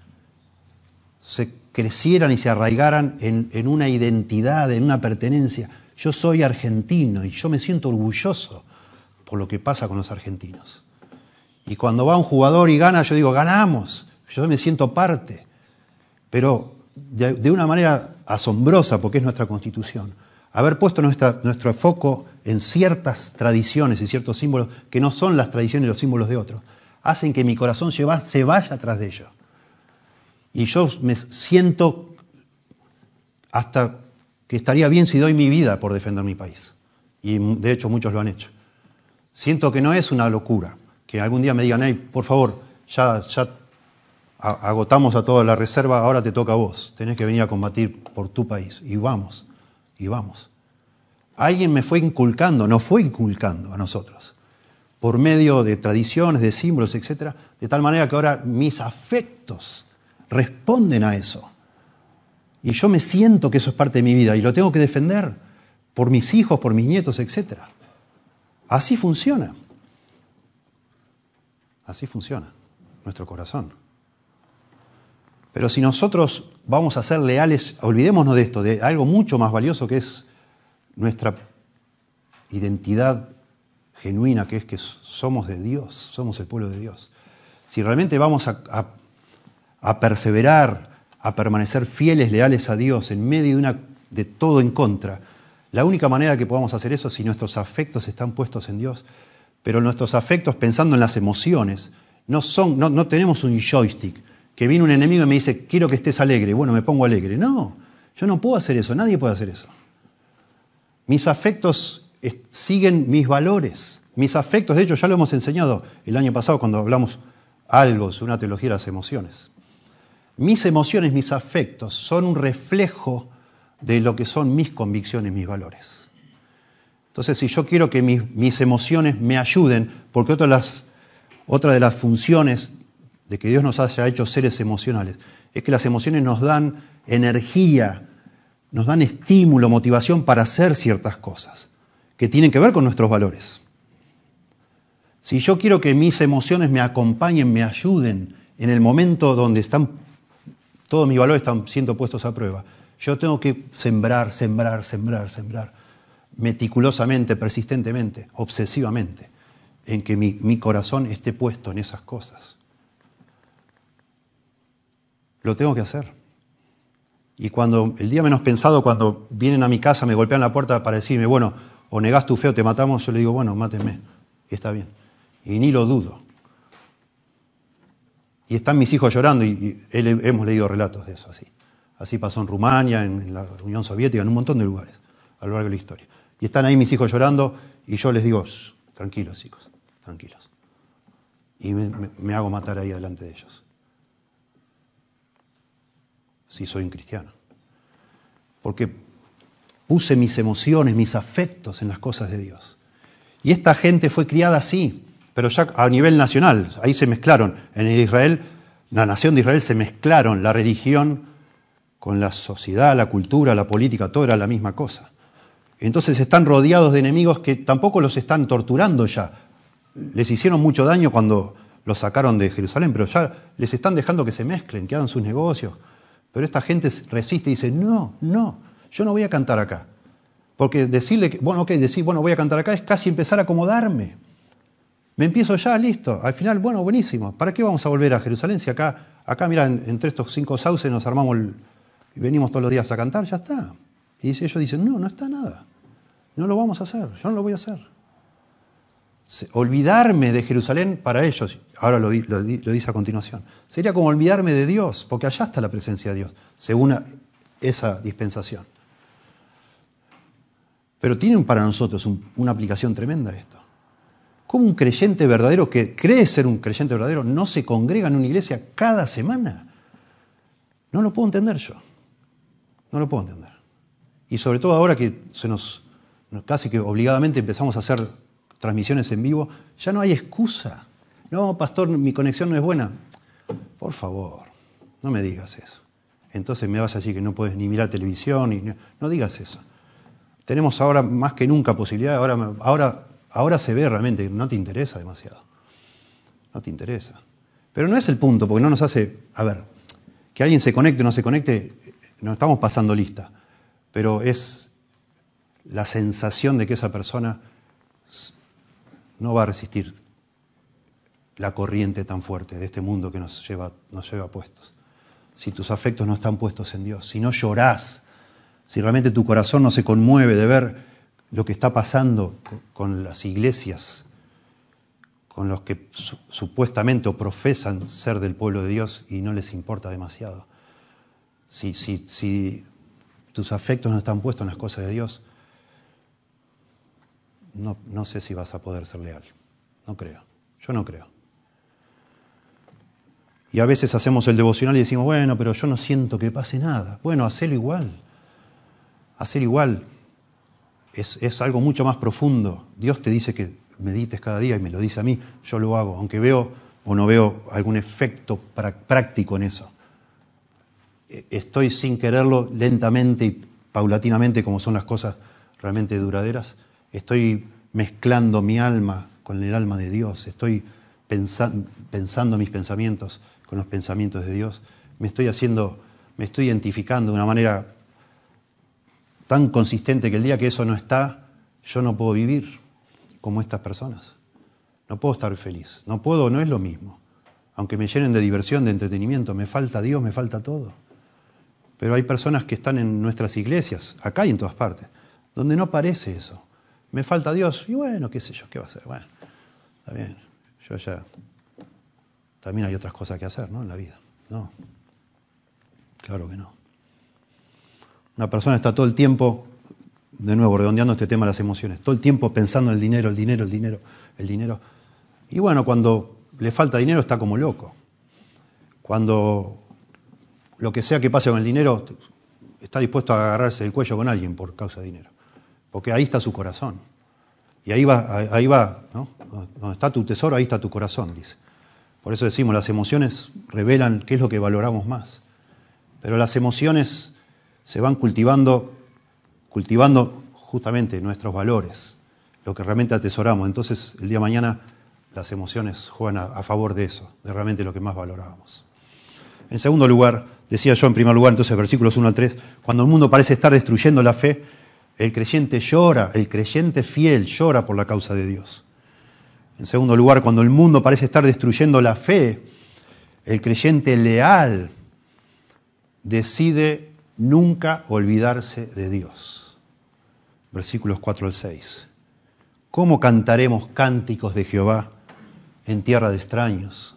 se crecieran y se arraigaran en, en una identidad, en una pertenencia. Yo soy argentino y yo me siento orgulloso por lo que pasa con los argentinos. Y cuando va un jugador y gana, yo digo, ganamos, yo me siento parte. Pero de, de una manera asombrosa, porque es nuestra Constitución, haber puesto nuestra, nuestro foco en ciertas tradiciones y ciertos símbolos que no son las tradiciones y los símbolos de otros, hacen que mi corazón se, va, se vaya atrás de ellos. Y yo me siento hasta que estaría bien si doy mi vida por defender mi país. Y de hecho muchos lo han hecho. Siento que no es una locura. Que algún día me digan, hey, por favor, ya, ya agotamos a toda la reserva, ahora te toca a vos. Tenés que venir a combatir por tu país. Y vamos, y vamos. Alguien me fue inculcando, nos fue inculcando a nosotros, por medio de tradiciones, de símbolos, etcétera, de tal manera que ahora mis afectos responden a eso. Y yo me siento que eso es parte de mi vida y lo tengo que defender por mis hijos, por mis nietos, etcétera. Así funciona. Así funciona nuestro corazón. Pero si nosotros vamos a ser leales, olvidémonos de esto, de algo mucho más valioso que es nuestra identidad genuina que es que somos de Dios, somos el pueblo de Dios. Si realmente vamos a, a, a perseverar, a permanecer fieles, leales a Dios en medio de, una, de todo en contra, la única manera que podamos hacer eso es si nuestros afectos están puestos en Dios. Pero nuestros afectos, pensando en las emociones, no, son, no, no tenemos un joystick, que viene un enemigo y me dice, quiero que estés alegre, bueno, me pongo alegre. No, yo no puedo hacer eso, nadie puede hacer eso. Mis afectos es, siguen mis valores. Mis afectos, de hecho, ya lo hemos enseñado el año pasado cuando hablamos algo sobre una teología de las emociones. Mis emociones, mis afectos, son un reflejo de lo que son mis convicciones, mis valores. Entonces, si yo quiero que mis, mis emociones me ayuden, porque otra de, las, otra de las funciones de que Dios nos haya hecho seres emocionales, es que las emociones nos dan energía, nos dan estímulo, motivación para hacer ciertas cosas, que tienen que ver con nuestros valores. Si yo quiero que mis emociones me acompañen, me ayuden en el momento donde están, todos mis valores están siendo puestos a prueba, yo tengo que sembrar, sembrar, sembrar, sembrar, meticulosamente, persistentemente, obsesivamente, en que mi, mi corazón esté puesto en esas cosas. Lo tengo que hacer. Y cuando, el día menos pensado, cuando vienen a mi casa, me golpean la puerta para decirme, bueno, o negás tu fe o te matamos, yo le digo, bueno, mátenme, y está bien. Y ni lo dudo. Y están mis hijos llorando, y, y él, hemos leído relatos de eso así. Así pasó en Rumania, en, en la Unión Soviética, en un montón de lugares, a lo largo de la historia. Y están ahí mis hijos llorando, y yo les digo, tranquilos chicos, tranquilos. Y me, me, me hago matar ahí delante de ellos. Si soy un cristiano. Porque puse mis emociones, mis afectos en las cosas de Dios. Y esta gente fue criada así, pero ya a nivel nacional. Ahí se mezclaron. En Israel, la nación de Israel se mezclaron la religión con la sociedad, la cultura, la política, todo era la misma cosa. Entonces están rodeados de enemigos que tampoco los están torturando ya. Les hicieron mucho daño cuando los sacaron de Jerusalén, pero ya les están dejando que se mezclen, que hagan sus negocios. Pero esta gente resiste y dice, no, no, yo no voy a cantar acá. Porque decirle, que, bueno, ok, decir, bueno, voy a cantar acá es casi empezar a acomodarme. Me empiezo ya, listo. Al final, bueno, buenísimo. ¿Para qué vamos a volver a Jerusalén si acá, acá mira, entre estos cinco sauces nos armamos el, y venimos todos los días a cantar? Ya está. Y ellos dicen, no, no está nada. No lo vamos a hacer, yo no lo voy a hacer. Olvidarme de Jerusalén para ellos, ahora lo, lo, lo dice a continuación, sería como olvidarme de Dios, porque allá está la presencia de Dios, según esa dispensación. Pero tienen para nosotros un, una aplicación tremenda esto. ¿Cómo un creyente verdadero que cree ser un creyente verdadero no se congrega en una iglesia cada semana? No lo puedo entender yo. No lo puedo entender. Y sobre todo ahora que se nos, casi que obligadamente empezamos a hacer transmisiones en vivo, ya no hay excusa. No, pastor, mi conexión no es buena. Por favor, no me digas eso. Entonces me vas a decir que no puedes ni mirar televisión, y no, no digas eso. Tenemos ahora más que nunca posibilidad, ahora, ahora, ahora se ve realmente que no te interesa demasiado. No te interesa. Pero no es el punto, porque no nos hace, a ver, que alguien se conecte o no se conecte, no estamos pasando lista, pero es la sensación de que esa persona no va a resistir la corriente tan fuerte de este mundo que nos lleva, nos lleva puestos. Si tus afectos no están puestos en Dios, si no llorás, si realmente tu corazón no se conmueve de ver lo que está pasando con las iglesias, con los que su, supuestamente o profesan ser del pueblo de Dios y no les importa demasiado. Si, si, si tus afectos no están puestos en las cosas de Dios, No, no sé si vas a poder ser leal. No creo. Yo no creo. Y a veces hacemos el devocional y decimos, bueno, pero yo no siento que pase nada. Bueno, hacelo igual. Hacelo igual. Es, es algo mucho más profundo. Dios te dice que medites cada día y me lo dice a mí. Yo lo hago, aunque veo o no veo algún efecto práctico en eso. Estoy sin quererlo lentamente y paulatinamente, como son las cosas realmente duraderas. Estoy mezclando mi alma con el alma de Dios. Estoy pensando, pensando mis pensamientos con los pensamientos de Dios. Me estoy haciendo, me estoy identificando de una manera tan consistente que el día que eso no está, yo no puedo vivir. como estas personas. No puedo estar feliz. No puedo, no es lo mismo. Aunque me llenen de diversión, de entretenimiento, me falta Dios, me falta todo. Pero hay personas que están en nuestras iglesias, acá y en todas partes, donde no parece eso. Me falta Dios, y bueno, qué sé yo, ¿qué va a hacer? Bueno, está bien, yo ya... También hay otras cosas que hacer, ¿no? En la vida. No, claro que no. Una persona está todo el tiempo, de nuevo, redondeando este tema de las emociones, todo el tiempo pensando en el dinero, el dinero, el dinero, el dinero. Y bueno, cuando le falta dinero está como loco. Cuando lo que sea que pase con el dinero, está dispuesto a agarrarse el cuello con alguien por causa de dinero. Porque ahí está su corazón. Y ahí va, ahí va, ¿no? Donde está tu tesoro, ahí está tu corazón, dice. Por eso decimos, las emociones revelan qué es lo que valoramos más. Pero las emociones se van cultivando, cultivando justamente nuestros valores, lo que realmente atesoramos. Entonces, el día de mañana, las emociones juegan a, a favor de eso, de realmente lo que más valorábamos. En segundo lugar, decía yo en primer lugar, entonces versículos uno al tres, cuando el mundo parece estar destruyendo la fe, el creyente llora, el creyente fiel llora por la causa de Dios. En segundo lugar, cuando el mundo parece estar destruyendo la fe, el creyente leal decide nunca olvidarse de Dios. Versículos cuatro al seis. ¿Cómo cantaremos cánticos de Jehová en tierra de extraños?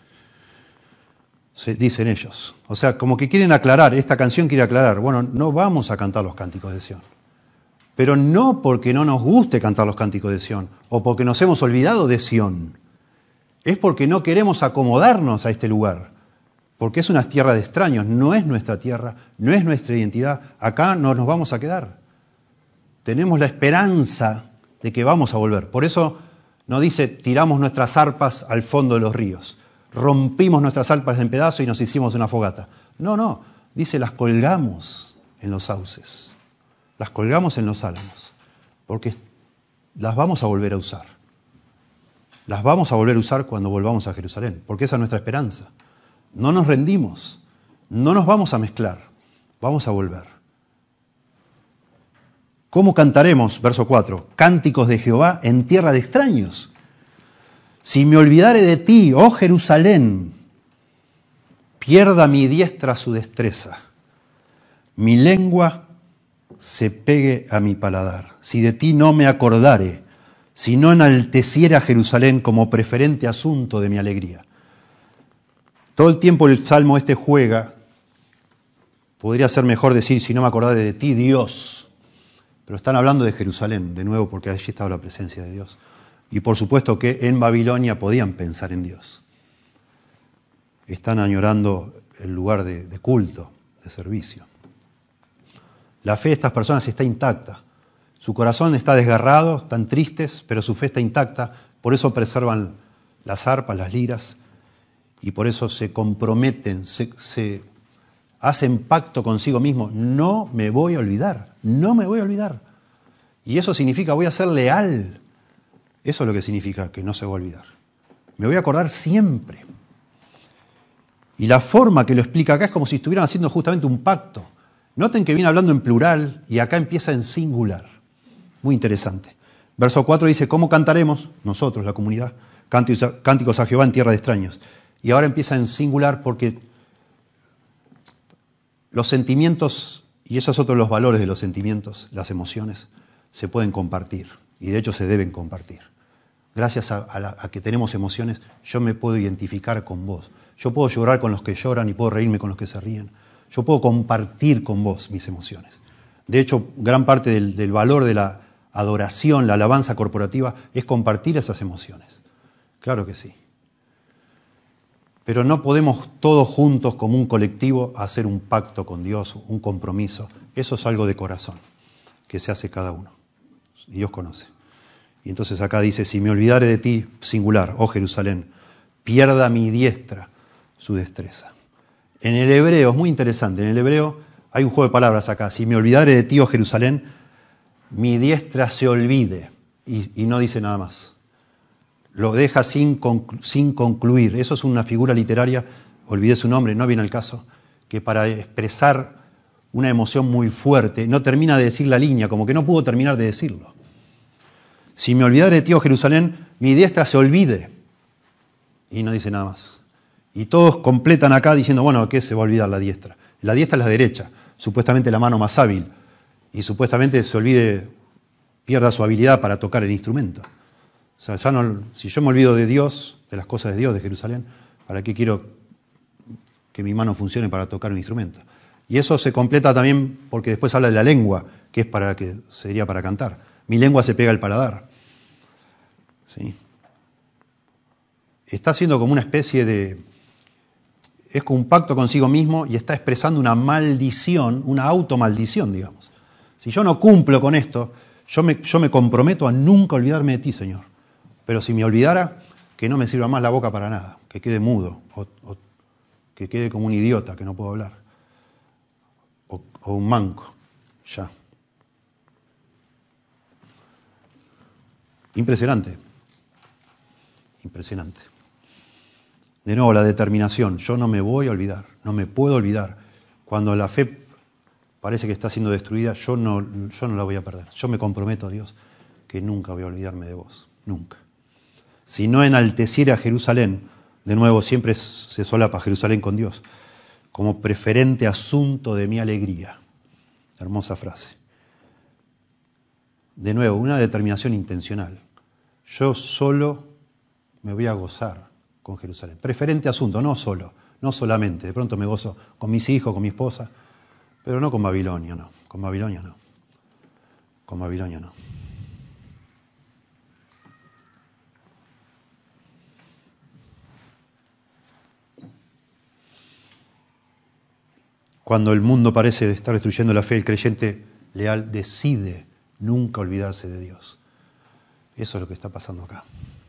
Se dicen ellos. O sea, como que quieren aclarar, esta canción quiere aclarar, bueno, no vamos a cantar los cánticos de Sión. Pero no porque no nos guste cantar los cánticos de Sión o porque nos hemos olvidado de Sión. Es porque no queremos acomodarnos a este lugar. Porque es una tierra de extraños, no es nuestra tierra, no es nuestra identidad. Acá no nos vamos a quedar. Tenemos la esperanza de que vamos a volver. Por eso no dice tiramos nuestras arpas al fondo de los ríos. Rompimos nuestras arpas en pedazos y nos hicimos una fogata. No, no, dice las colgamos en los sauces. Las colgamos en los álamos, porque las vamos a volver a usar. Las vamos a volver a usar cuando volvamos a Jerusalén, porque esa es nuestra esperanza. No nos rendimos, no nos vamos a mezclar, vamos a volver. ¿Cómo cantaremos? Verso cuatro, cánticos de Jehová en tierra de extraños. Si me olvidare de ti, oh Jerusalén, pierda mi diestra su destreza, mi lengua se pegue a mi paladar. Si de ti no me acordare, si no enalteciera a Jerusalén como preferente asunto de mi alegría. Todo el tiempo el salmo este juega, podría ser mejor decir, si no me acordare de ti, Dios. Pero están hablando de Jerusalén, de nuevo, porque allí estaba la presencia de Dios. Y por supuesto que en Babilonia podían pensar en Dios. Están añorando el lugar de, de culto, de servicio. La fe de estas personas está intacta. Su corazón está desgarrado, están tristes, pero su fe está intacta. Por eso preservan las arpas, las liras, y por eso se comprometen, se, se hacen pacto consigo mismo. No me voy a olvidar, no me voy a olvidar. Y eso significa, voy a ser leal. Eso es lo que significa que no se va a olvidar. Me voy a acordar siempre. Y la forma que lo explica acá es como si estuvieran haciendo justamente un pacto. Noten que viene hablando en plural y acá empieza en singular. Muy interesante. Verso cuatro dice, ¿cómo cantaremos? Nosotros, la comunidad, cánticos a Jehová en tierra de extraños. Y ahora empieza en singular porque los sentimientos, y esos son otros los valores de los sentimientos, las emociones, se pueden compartir. Y de hecho se deben compartir. Gracias a, a, la, a que tenemos emociones, yo me puedo identificar con vos. Yo puedo llorar con los que lloran y puedo reírme con los que se ríen. Yo puedo compartir con vos mis emociones. De hecho, gran parte del, del valor de la adoración, la alabanza corporativa, es compartir esas emociones. Claro que sí. Pero no podemos todos juntos como un colectivo hacer un pacto con Dios, un compromiso. Eso es algo de corazón, que se hace cada uno. Y Dios conoce. Y entonces acá dice, si me olvidare de ti, singular, oh Jerusalén, pierda mi diestra su destreza. En el hebreo, es muy interesante, en el hebreo hay un juego de palabras acá. Si me olvidare de ti, oh Jerusalén, mi diestra se olvide. Y, y no dice nada más. Lo deja sin, conclu- sin concluir. Eso es una figura literaria, olvidé su nombre, no viene al caso, que para expresar una emoción muy fuerte no termina de decir la línea, como que no pudo terminar de decirlo. Si me olvidare de ti, oh Jerusalén, mi diestra se olvide. Y no dice nada más. Y todos completan acá diciendo, bueno, ¿qué se va a olvidar la diestra? La diestra es la derecha, supuestamente la mano más hábil. Y supuestamente se olvide, pierda su habilidad para tocar el instrumento. O sea, ya no, si yo me olvido de Dios, de las cosas de Dios, de Jerusalén, ¿para qué quiero que mi mano funcione para tocar un instrumento? Y eso se completa también porque después habla de la lengua, que es para que sería para cantar. Mi lengua se pega al paladar. ¿Sí? Está haciendo como una especie de... Es como un pacto consigo mismo y está expresando una maldición, una automaldición, digamos. Si yo no cumplo con esto, yo me, yo me comprometo a nunca olvidarme de ti, Señor. Pero si me olvidara, que no me sirva más la boca para nada, que quede mudo, o, o que quede como un idiota, que no puedo hablar, o, o un manco, ya. Impresionante, impresionante. De nuevo, la determinación. Yo no me voy a olvidar, no me puedo olvidar. Cuando la fe parece que está siendo destruida, yo no, yo no la voy a perder. Yo me comprometo a Dios que nunca voy a olvidarme de vos, nunca. Si no enalteciera a Jerusalén, de nuevo, siempre se solapa Jerusalén con Dios, como preferente asunto de mi alegría. Hermosa frase. De nuevo, una determinación intencional. Yo solo me voy a gozar con Jerusalén. Preferente asunto, no solo, no solamente. De pronto me gozo con mis hijos, con mi esposa, pero no con Babilonia, no. Con Babilonia no. Con Babilonia no. Cuando el mundo parece estar destruyendo la fe, el creyente leal decide nunca olvidarse de Dios. Eso es lo que está pasando acá.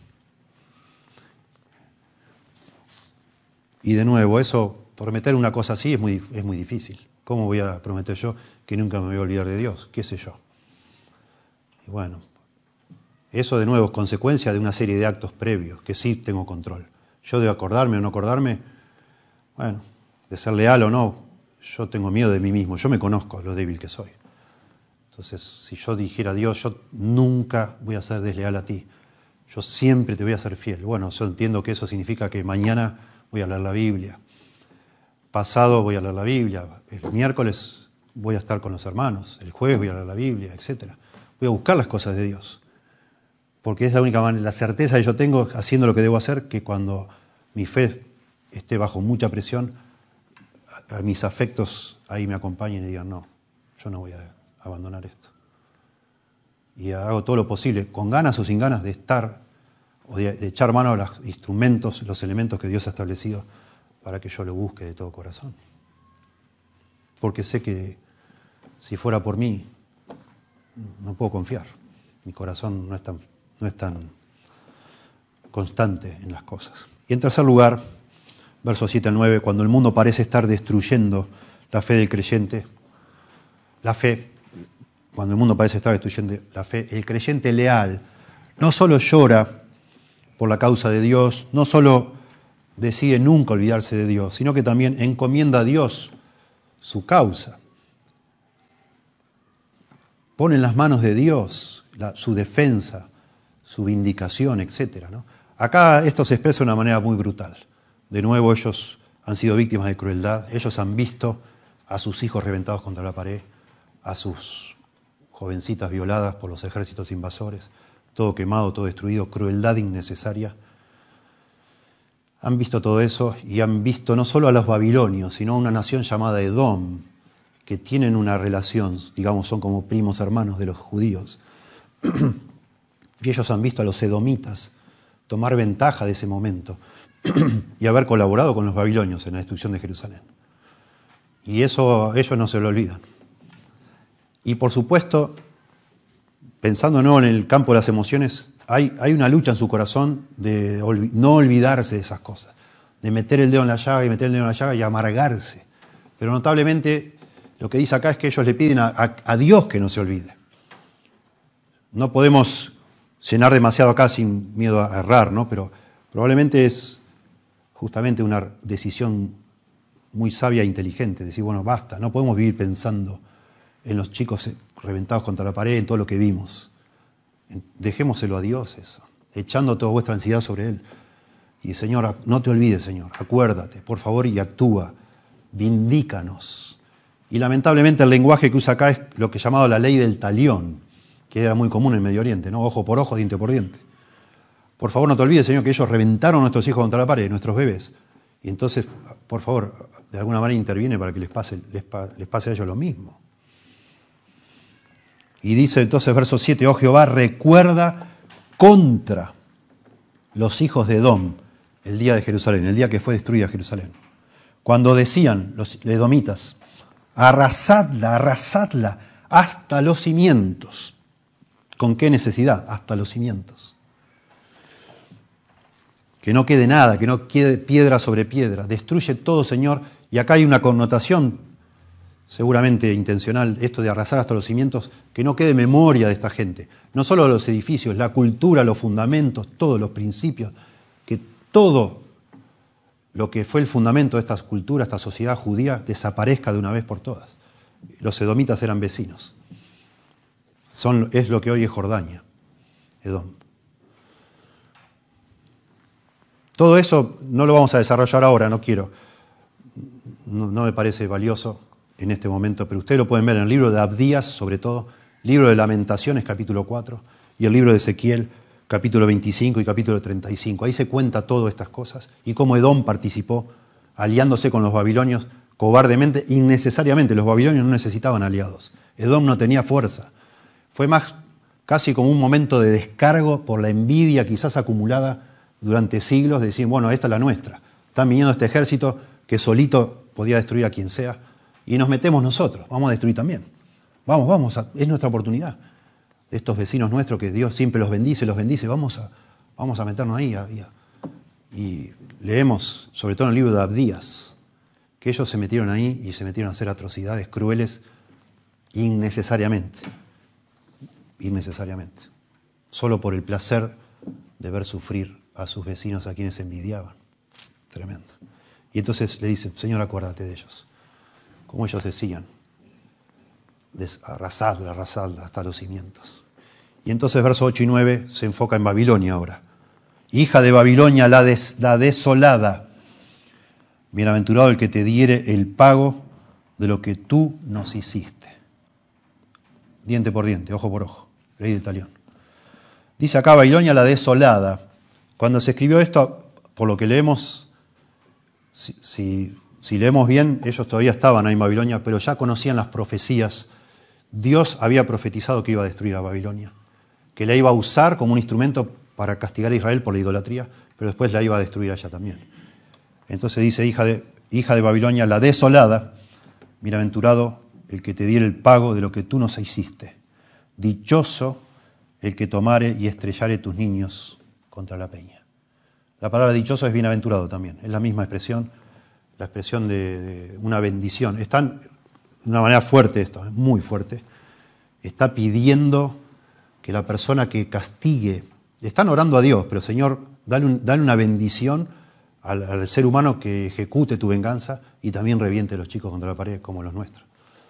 Y de nuevo, eso, prometer una cosa así es muy, es muy difícil. ¿Cómo voy a prometer yo que nunca me voy a olvidar de Dios? ¿Qué sé yo? Y bueno, eso de nuevo es consecuencia de una serie de actos previos que sí tengo control. Yo de acordarme o no acordarme, bueno, de ser leal o no, yo tengo miedo de mí mismo, yo me conozco lo débil que soy. Entonces, si yo dijera a Dios, yo nunca voy a ser desleal a ti, yo siempre te voy a ser fiel. Bueno, yo entiendo que eso significa que mañana voy a leer la Biblia, pasado voy a leer la Biblia, el miércoles voy a estar con los hermanos, el jueves voy a leer la Biblia, etcétera. Voy a buscar las cosas de Dios, porque es la única manera, la certeza que yo tengo haciendo lo que debo hacer, que cuando mi fe esté bajo mucha presión, a, a mis afectos ahí me acompañen y digan, no, yo no voy a abandonar esto. Y hago todo lo posible, con ganas o sin ganas, de estar o de, de echar mano a los instrumentos, los elementos que Dios ha establecido para que yo lo busque de todo corazón. Porque sé que si fuera por mí, no puedo confiar. Mi corazón no es tan, no es tan constante en las cosas. Y en tercer lugar, versos siete al nueve, cuando el mundo parece estar destruyendo la fe del creyente, la fe, cuando el mundo parece estar destruyendo la fe, el creyente leal no solo llora por la causa de Dios, no solo decide nunca olvidarse de Dios, sino que también encomienda a Dios su causa. Pone en las manos de Dios la, su defensa, su vindicación, etcétera, ¿no? Acá esto se expresa de una manera muy brutal. De nuevo, ellos han sido víctimas de crueldad, ellos han visto a sus hijos reventados contra la pared, a sus jovencitas violadas por los ejércitos invasores, todo quemado, todo destruido, crueldad innecesaria. Han visto todo eso y han visto no solo a los babilonios, sino a una nación llamada Edom, que tienen una relación, digamos, son como primos hermanos de los judíos. Y ellos han visto a los edomitas tomar ventaja de ese momento y haber colaborado con los babilonios en la destrucción de Jerusalén. Y eso ellos no se lo olvidan. Y por supuesto, pensando no en el campo de las emociones, hay, hay una lucha en su corazón de olvi- no olvidarse de esas cosas, de meter el dedo en la llaga y meter el dedo en la llaga y amargarse. Pero notablemente lo que dice acá es que ellos le piden a, a, a Dios que no se olvide. No podemos llenar demasiado acá sin miedo a errar, ¿no? Pero probablemente es justamente una decisión muy sabia e inteligente, decir, bueno, basta, no podemos vivir pensando en los chicos reventados contra la pared, en todo lo que vimos. Dejémoselo a Dios eso, echando toda vuestra ansiedad sobre Él. Y Señor, no te olvides, Señor, acuérdate, por favor, y actúa, vindícanos. Y lamentablemente el lenguaje que usa acá es lo que he llamado la ley del talión, que era muy común en Medio Oriente, ¿no? Ojo por ojo, diente por diente. Por favor, no te olvides, Señor, que ellos reventaron a nuestros hijos contra la pared, nuestros bebés. Y entonces, por favor, de alguna manera interviene para que les pase, les, pa, les pase a ellos lo mismo. Y dice entonces, verso siete, oh Jehová, recuerda contra los hijos de Edom el día de Jerusalén, el día que fue destruida Jerusalén. Cuando decían los edomitas, arrasadla, arrasadla hasta los cimientos. ¿Con qué necesidad? Hasta los cimientos. Que no quede nada, que no quede piedra sobre piedra. Destruye todo, Señor. Y acá hay una connotación, seguramente intencional, esto de arrasar hasta los cimientos, que no quede memoria de esta gente. No solo los edificios, la cultura, los fundamentos, todos los principios, que todo lo que fue el fundamento de esta cultura, esta sociedad judía, desaparezca de una vez por todas. Los edomitas eran vecinos. Son, es lo que hoy es Jordania, Edom. Todo eso no lo vamos a desarrollar ahora, no quiero. No, no me parece valioso en este momento, pero ustedes lo pueden ver en el libro de Abdías, sobre todo, libro de Lamentaciones, capítulo cuatro, y el libro de Ezequiel, capítulo veinticinco y capítulo treinta y cinco. Ahí se cuenta todas estas cosas y cómo Edom participó aliándose con los babilonios cobardemente, innecesariamente. Los babilonios no necesitaban aliados. Edom no tenía fuerza. Fue más casi como un momento de descargo por la envidia quizás acumulada durante siglos, de decir, bueno, esta es la nuestra. Están viniendo este ejército que solito podía destruir a quien sea y nos metemos nosotros, vamos a destruir también. Vamos, vamos, a, es nuestra oportunidad. De estos vecinos nuestros que Dios siempre los bendice, los bendice, vamos a, vamos a meternos ahí. A, a, y leemos, sobre todo en el libro de Abdías, que ellos se metieron ahí y se metieron a hacer atrocidades crueles innecesariamente. Innecesariamente. Solo por el placer de ver sufrir a sus vecinos a quienes envidiaban. Tremendo. Y entonces le dicen, Señor, acuérdate de ellos. Como ellos decían, arrasadla, arrasadla hasta los cimientos. Y entonces versos ocho y nueve se enfoca en Babilonia ahora. Hija de Babilonia, la, des, la desolada. Bienaventurado el que te diere el pago de lo que tú nos hiciste. Diente por diente, ojo por ojo. Ley de talión. Dice acá Babilonia la desolada. Cuando se escribió esto, por lo que leemos, si, si, si leemos bien, ellos todavía estaban ahí en Babilonia, pero ya conocían las profecías. Dios había profetizado que iba a destruir a Babilonia, que la iba a usar como un instrumento para castigar a Israel por la idolatría, pero después la iba a destruir a ella también. Entonces dice, hija de, hija de Babilonia, la desolada, bienaventurado el que te diere el pago de lo que tú nos hiciste. Dichoso el que tomare y estrellare tus niños contra la peña. La palabra dichoso es bienaventurado también, es la misma expresión, la expresión de, de una bendición. Es tan, de una manera fuerte esto, es muy fuerte. Está pidiendo que la persona que castigue, están orando a Dios, pero Señor, dale, un, dale una bendición al, al ser humano que ejecute tu venganza y también reviente a los chicos contra la pared como los nuestros.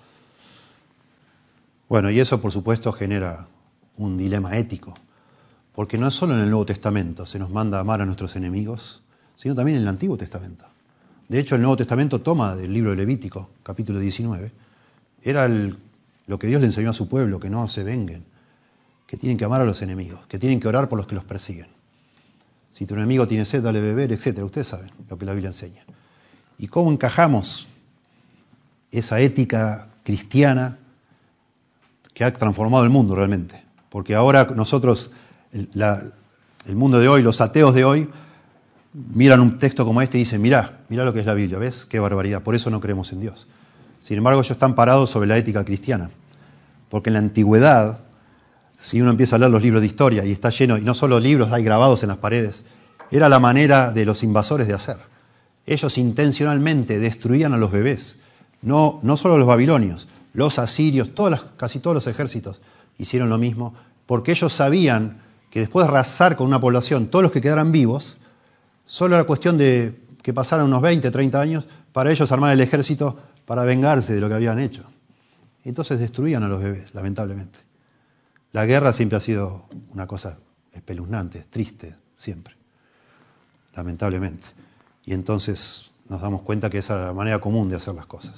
Bueno, y eso por supuesto genera un dilema ético, porque no es solo en el Nuevo Testamento se nos manda a amar a nuestros enemigos, sino también en el Antiguo Testamento. De hecho, el Nuevo Testamento toma del libro de Levítico, capítulo diecinueve, era el, lo que Dios le enseñó a su pueblo, que no se venguen, que tienen que amar a los enemigos, que tienen que orar por los que los persiguen. Si tu enemigo tiene sed, dale beber, etcétera. Ustedes saben lo que la Biblia enseña. ¿Y cómo encajamos esa ética cristiana que ha transformado el mundo realmente? Porque ahora nosotros, el, la, el mundo de hoy, los ateos de hoy, miran un texto como este y dicen, mirá, mirá lo que es la Biblia, ¿ves? Qué barbaridad, por eso no creemos en Dios. Sin embargo, ellos están parados sobre la ética cristiana. Porque en la antigüedad, si uno empieza a leer los libros de historia y está lleno, y no solo libros hay grabados en las paredes, era la manera de los invasores de hacer. Ellos intencionalmente destruían a los bebés, no, no solo los babilonios, los asirios, todas las, casi todos los ejércitos hicieron lo mismo, porque ellos sabían que después de arrasar con una población, todos los que quedaran vivos, solo era cuestión de que pasaran unos veinte, treinta años para ellos armar el ejército para vengarse de lo que habían hecho. Entonces destruían a los bebés, lamentablemente. La guerra siempre ha sido una cosa espeluznante, triste, siempre, lamentablemente. Y entonces nos damos cuenta que esa es la manera común de hacer las cosas.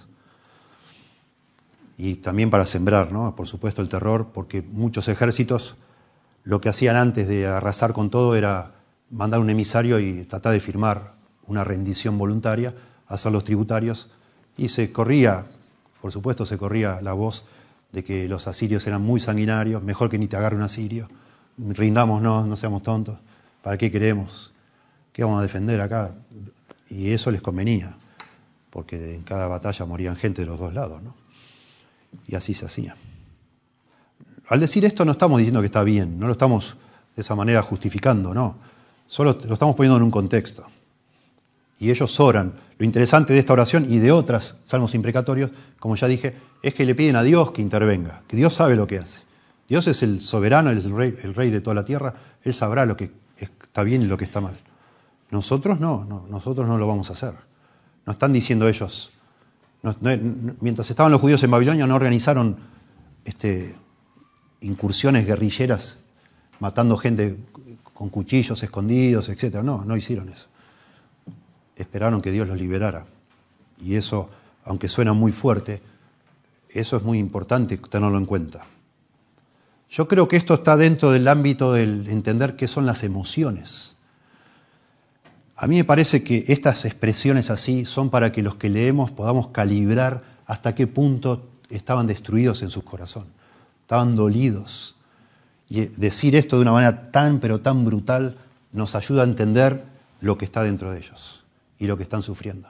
Y también para sembrar, ¿no? Por supuesto, el terror, porque muchos ejércitos lo que hacían antes de arrasar con todo era mandar un emisario y tratar de firmar una rendición voluntaria, hacer los tributarios, y se corría, por supuesto, se corría la voz de que los asirios eran muy sanguinarios, mejor que ni te agarre un asirio, rindámonos, no seamos tontos, ¿para qué queremos? ¿Qué vamos a defender acá? Y eso les convenía, porque en cada batalla morían gente de los dos lados, ¿no? Y así se hacía. Al decir esto no estamos diciendo que está bien, no lo estamos de esa manera justificando, no. Solo lo estamos poniendo en un contexto. Y ellos oran. Lo interesante de esta oración y de otras salmos imprecatorios, como ya dije, es que le piden a Dios que intervenga, que Dios sabe lo que hace. Dios es el soberano, es el rey, el rey de toda la tierra, Él sabrá lo que está bien y lo que está mal. Nosotros no, no nosotros no lo vamos a hacer. No están diciendo ellos, no, no, mientras estaban los judíos en Babilonia no organizaron este, incursiones guerrilleras matando gente con cuchillos escondidos, etcétera. No, no hicieron eso. Esperaron que Dios los liberara. Y eso, aunque suena muy fuerte, eso es muy importante tenerlo en cuenta. Yo creo que esto está dentro del ámbito del entender qué son las emociones. A mí me parece que estas expresiones así son para que los que leemos podamos calibrar hasta qué punto estaban destruidos en sus corazones, estaban dolidos. Y decir esto de una manera tan, pero tan brutal nos ayuda a entender lo que está dentro de ellos y lo que están sufriendo.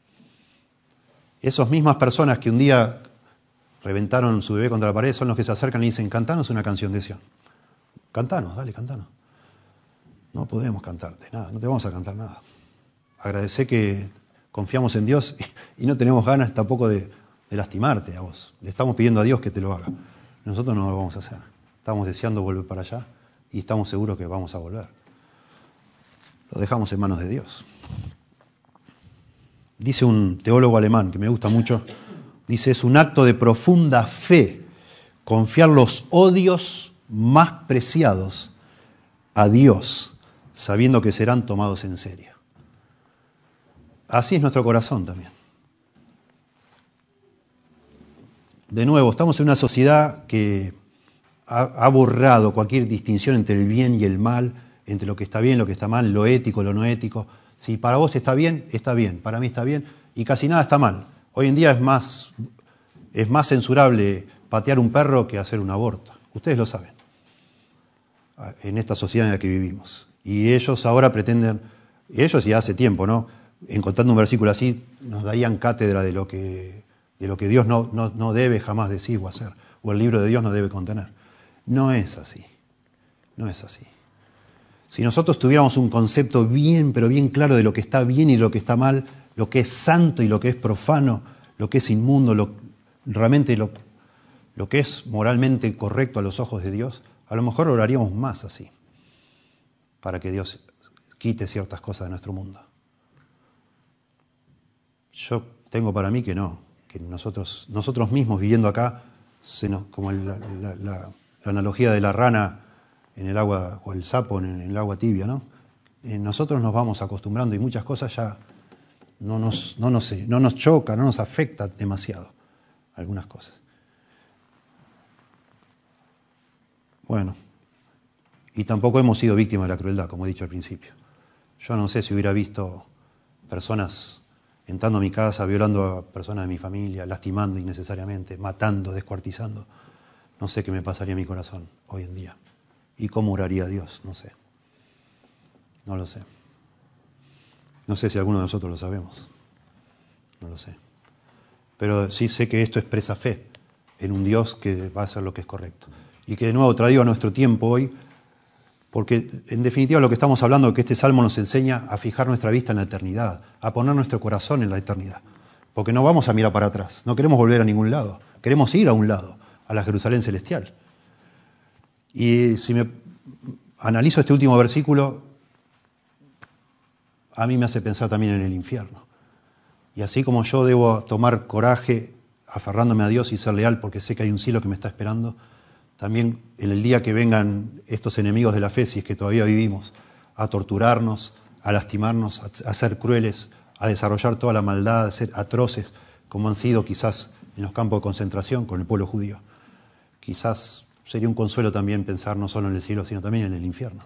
Esas mismas personas que un día reventaron su bebé contra la pared son los que se acercan y dicen, cantanos una canción de Sion. Cantanos, dale, cantanos. No podemos cantarte nada, no te vamos a cantar nada. Agradecé que confiamos en Dios y no tenemos ganas tampoco de, de lastimarte a vos. Le estamos pidiendo a Dios que te lo haga. Nosotros no lo vamos a hacer. Estamos deseando volver para allá y estamos seguros que vamos a volver. Lo dejamos en manos de Dios. Dice un teólogo alemán que me gusta mucho, dice, es un acto de profunda fe confiar los odios más preciados a Dios, sabiendo que serán tomados en serio. Así es nuestro corazón también. De nuevo, estamos en una sociedad que ha, ha borrado cualquier distinción entre el bien y el mal, entre lo que está bien, lo que está mal, lo ético, lo no ético. Si para vos está bien, está bien. Para mí está bien y casi nada está mal. Hoy en día es más, es más censurable patear un perro que hacer un aborto. Ustedes lo saben. En esta sociedad en la que vivimos. Y ellos ahora pretenden, ellos ya hace tiempo, ¿no? Encontrando un versículo así, nos darían cátedra de lo que, de lo que Dios no, no, no debe jamás decir o hacer, o el libro de Dios no debe contener. No es así. No es así. Si nosotros tuviéramos un concepto bien, pero bien claro de lo que está bien y lo que está mal, lo que es santo y lo que es profano, lo que es inmundo, lo, realmente lo, lo que es moralmente correcto a los ojos de Dios, a lo mejor oraríamos más así, para que Dios quite ciertas cosas de nuestro mundo. Yo tengo para mí que no, que nosotros, nosotros mismos viviendo acá, se nos, como la, la, la, la analogía de la rana en el agua, o el sapo en el agua tibia, ¿no? Eh, nosotros nos vamos acostumbrando y muchas cosas ya no nos, no nos, no nos choca, no nos afecta demasiado, algunas cosas. Bueno, y tampoco hemos sido víctimas de la crueldad, como he dicho al principio. Yo no sé si hubiera visto personas entrando a mi casa, violando a personas de mi familia, lastimando innecesariamente, matando, descuartizando. No sé qué me pasaría en mi corazón hoy en día. ¿Y cómo oraría a Dios? No sé. No lo sé. No sé si alguno de nosotros lo sabemos. No lo sé. Pero sí sé que esto expresa fe en un Dios que va a hacer lo que es correcto. Y que de nuevo traigo a nuestro tiempo hoy, porque en definitiva lo que estamos hablando es que este salmo nos enseña a fijar nuestra vista en la eternidad, a poner nuestro corazón en la eternidad. Porque no vamos a mirar para atrás, no queremos volver a ningún lado, queremos ir a un lado, a la Jerusalén celestial. Y si me analizo este último versículo, a mí me hace pensar también en el infierno. Y así como yo debo tomar coraje aferrándome a Dios y ser leal porque sé que hay un cielo que me está esperando, También en el día que vengan estos enemigos de la fe, si es que todavía vivimos, a torturarnos, a lastimarnos, a ser crueles, a desarrollar toda la maldad, a ser atroces, como han sido quizás en los campos de concentración con el pueblo judío. Quizás sería un consuelo también pensar no solo en el cielo, sino también en el infierno.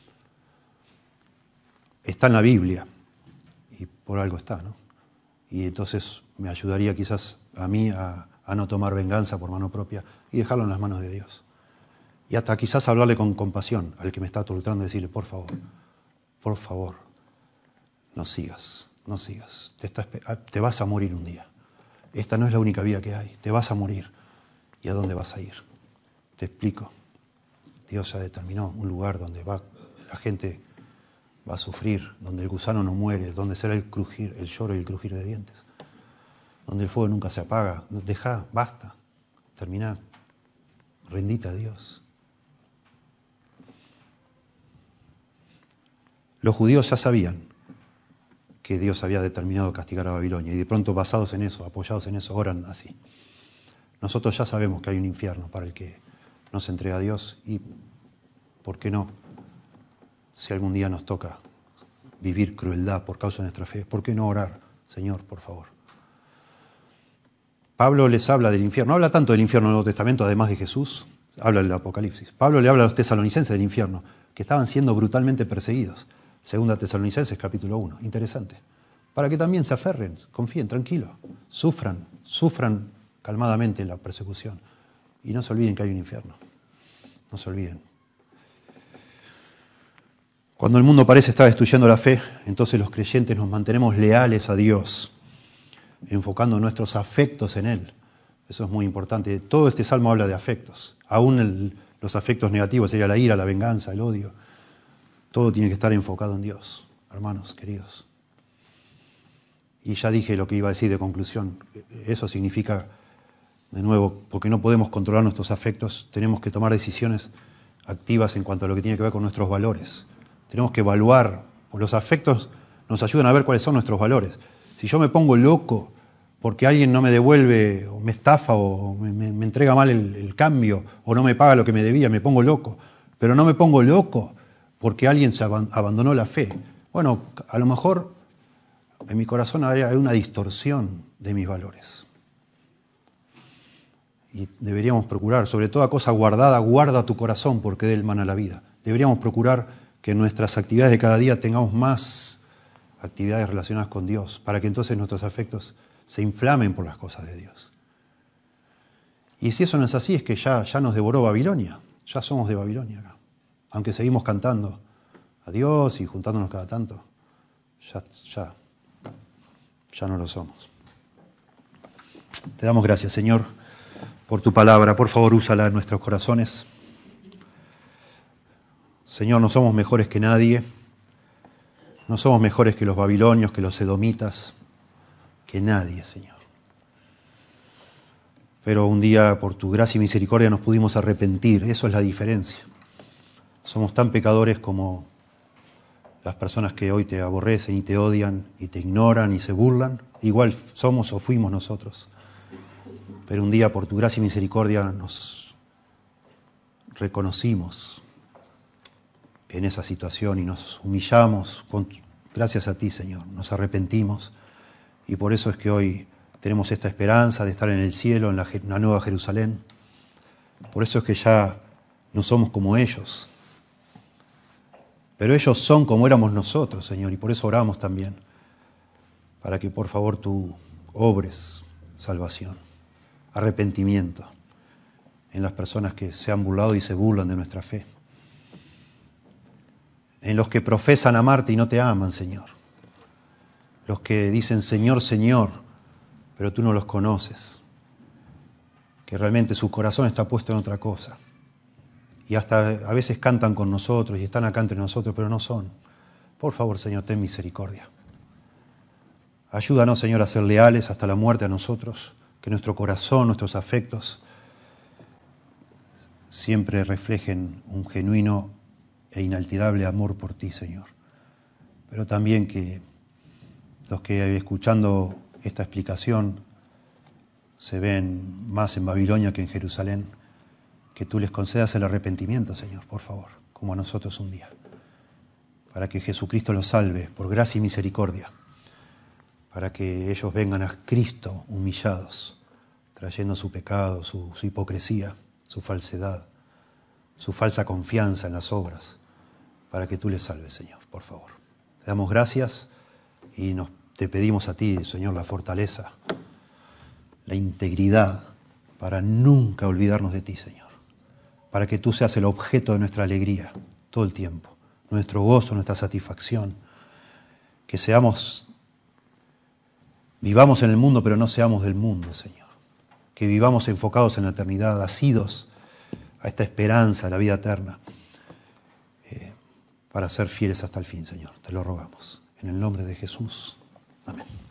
Está en la Biblia, y por algo está, ¿no? Y entonces me ayudaría quizás a mí a, a no tomar venganza por mano propia y dejarlo en las manos de Dios. Y hasta quizás hablarle con compasión al que me está torturando y decirle, por favor, por favor, no sigas, no sigas. Te, estás, te vas a morir un día. Esta no es la única vida que hay. Te vas a morir. ¿Y a dónde vas a ir? Te explico. Dios ya determinó un lugar donde va, la gente va a sufrir, donde el gusano no muere, donde será el crujir, el lloro y el crujir de dientes, donde el fuego nunca se apaga. Deja, basta, termina, rendite a Dios. Los judíos ya sabían que Dios había determinado castigar a Babilonia y de pronto basados en eso, apoyados en eso, oran así. Nosotros ya sabemos que hay un infierno para el que no se entrega a Dios y, ¿por qué no? Si algún día nos toca vivir crueldad por causa de nuestra fe, ¿por qué no orar? Señor, por favor. Pablo les habla del infierno. No habla tanto del infierno en el Nuevo Testamento, además de Jesús, habla del Apocalipsis. Pablo le habla a los tesalonicenses del infierno, que estaban siendo brutalmente perseguidos. Segunda Tesalonicenses, capítulo uno. Interesante. Para que también se aferren, confíen, tranquilos, sufran, sufran calmadamente la persecución. Y no se olviden que hay un infierno. No se olviden. Cuando el mundo parece estar destruyendo la fe, entonces los creyentes nos mantenemos leales a Dios, enfocando nuestros afectos en Él. Eso es muy importante. Todo este salmo habla de afectos. Aún el, los afectos negativos, sería la ira, la venganza, el odio. Todo tiene que estar enfocado en Dios, hermanos, queridos. Y ya dije lo que iba a decir de conclusión. Eso significa, de nuevo, porque no podemos controlar nuestros afectos, tenemos que tomar decisiones activas en cuanto a lo que tiene que ver con nuestros valores. Tenemos que evaluar, los afectos nos ayudan a ver cuáles son nuestros valores. Si yo me pongo loco porque alguien no me devuelve, o me estafa, o me, me, me entrega mal el, el cambio, o no me paga lo que me debía, me pongo loco. Pero no me pongo loco porque alguien se abandonó la fe. Bueno, a lo mejor en mi corazón hay una distorsión de mis valores. Y deberíamos procurar, sobre toda cosa guardada, guarda tu corazón porque de él mana la vida. Deberíamos procurar que en nuestras actividades de cada día tengamos más actividades relacionadas con Dios, para que entonces nuestros afectos se inflamen por las cosas de Dios. Y si eso no es así, es que ya, ya nos devoró Babilonia, ya somos de Babilonia acá. Aunque seguimos cantando a Dios y juntándonos cada tanto, ya, ya, ya no lo somos. Te damos gracias, Señor, por tu palabra. Por favor, úsala en nuestros corazones. Señor, no somos mejores que nadie. No somos mejores que los babilonios, que los edomitas, que nadie, Señor. Pero un día, por tu gracia y misericordia, nos pudimos arrepentir. Eso es la diferencia. Somos tan pecadores como las personas que hoy te aborrecen y te odian y te ignoran y se burlan. Igual somos o fuimos nosotros. Pero un día, por tu gracia y misericordia, nos reconocimos en esa situación y nos humillamos con, gracias a ti, Señor. Nos arrepentimos y por eso es que hoy tenemos esta esperanza de estar en el cielo, en la, en la nueva Jerusalén. Por eso es que ya no somos como ellos. Pero ellos son como éramos nosotros, Señor, y por eso oramos también, para que por favor tú obres salvación, arrepentimiento en las personas que se han burlado y se burlan de nuestra fe, en los que profesan amarte y no te aman, Señor, los que dicen Señor, Señor, pero tú no los conoces, que realmente su corazón está puesto en otra cosa. Y hasta a veces cantan con nosotros y están acá entre nosotros, pero no son. Por favor, Señor, ten misericordia. Ayúdanos, Señor, a ser leales hasta la muerte a nosotros, que nuestro corazón, nuestros afectos siempre reflejen un genuino e inalterable amor por ti, Señor. Pero también que los que escuchando esta explicación se ven más en Babilonia que en Jerusalén, que tú les concedas el arrepentimiento, Señor, por favor, como a nosotros un día, para que Jesucristo los salve por gracia y misericordia, para que ellos vengan a Cristo humillados, trayendo su pecado, su, su hipocresía, su falsedad, su falsa confianza en las obras, para que tú les salves, Señor, por favor. Te damos gracias y nos, te pedimos a ti, Señor, la fortaleza, la integridad, para nunca olvidarnos de ti, Señor, para que tú seas el objeto de nuestra alegría todo el tiempo, nuestro gozo, nuestra satisfacción, que seamos, vivamos en el mundo, pero no seamos del mundo, Señor, que vivamos enfocados en la eternidad, asidos a esta esperanza, a la vida eterna, eh, para ser fieles hasta el fin, Señor. Te lo rogamos. En el nombre de Jesús. Amén.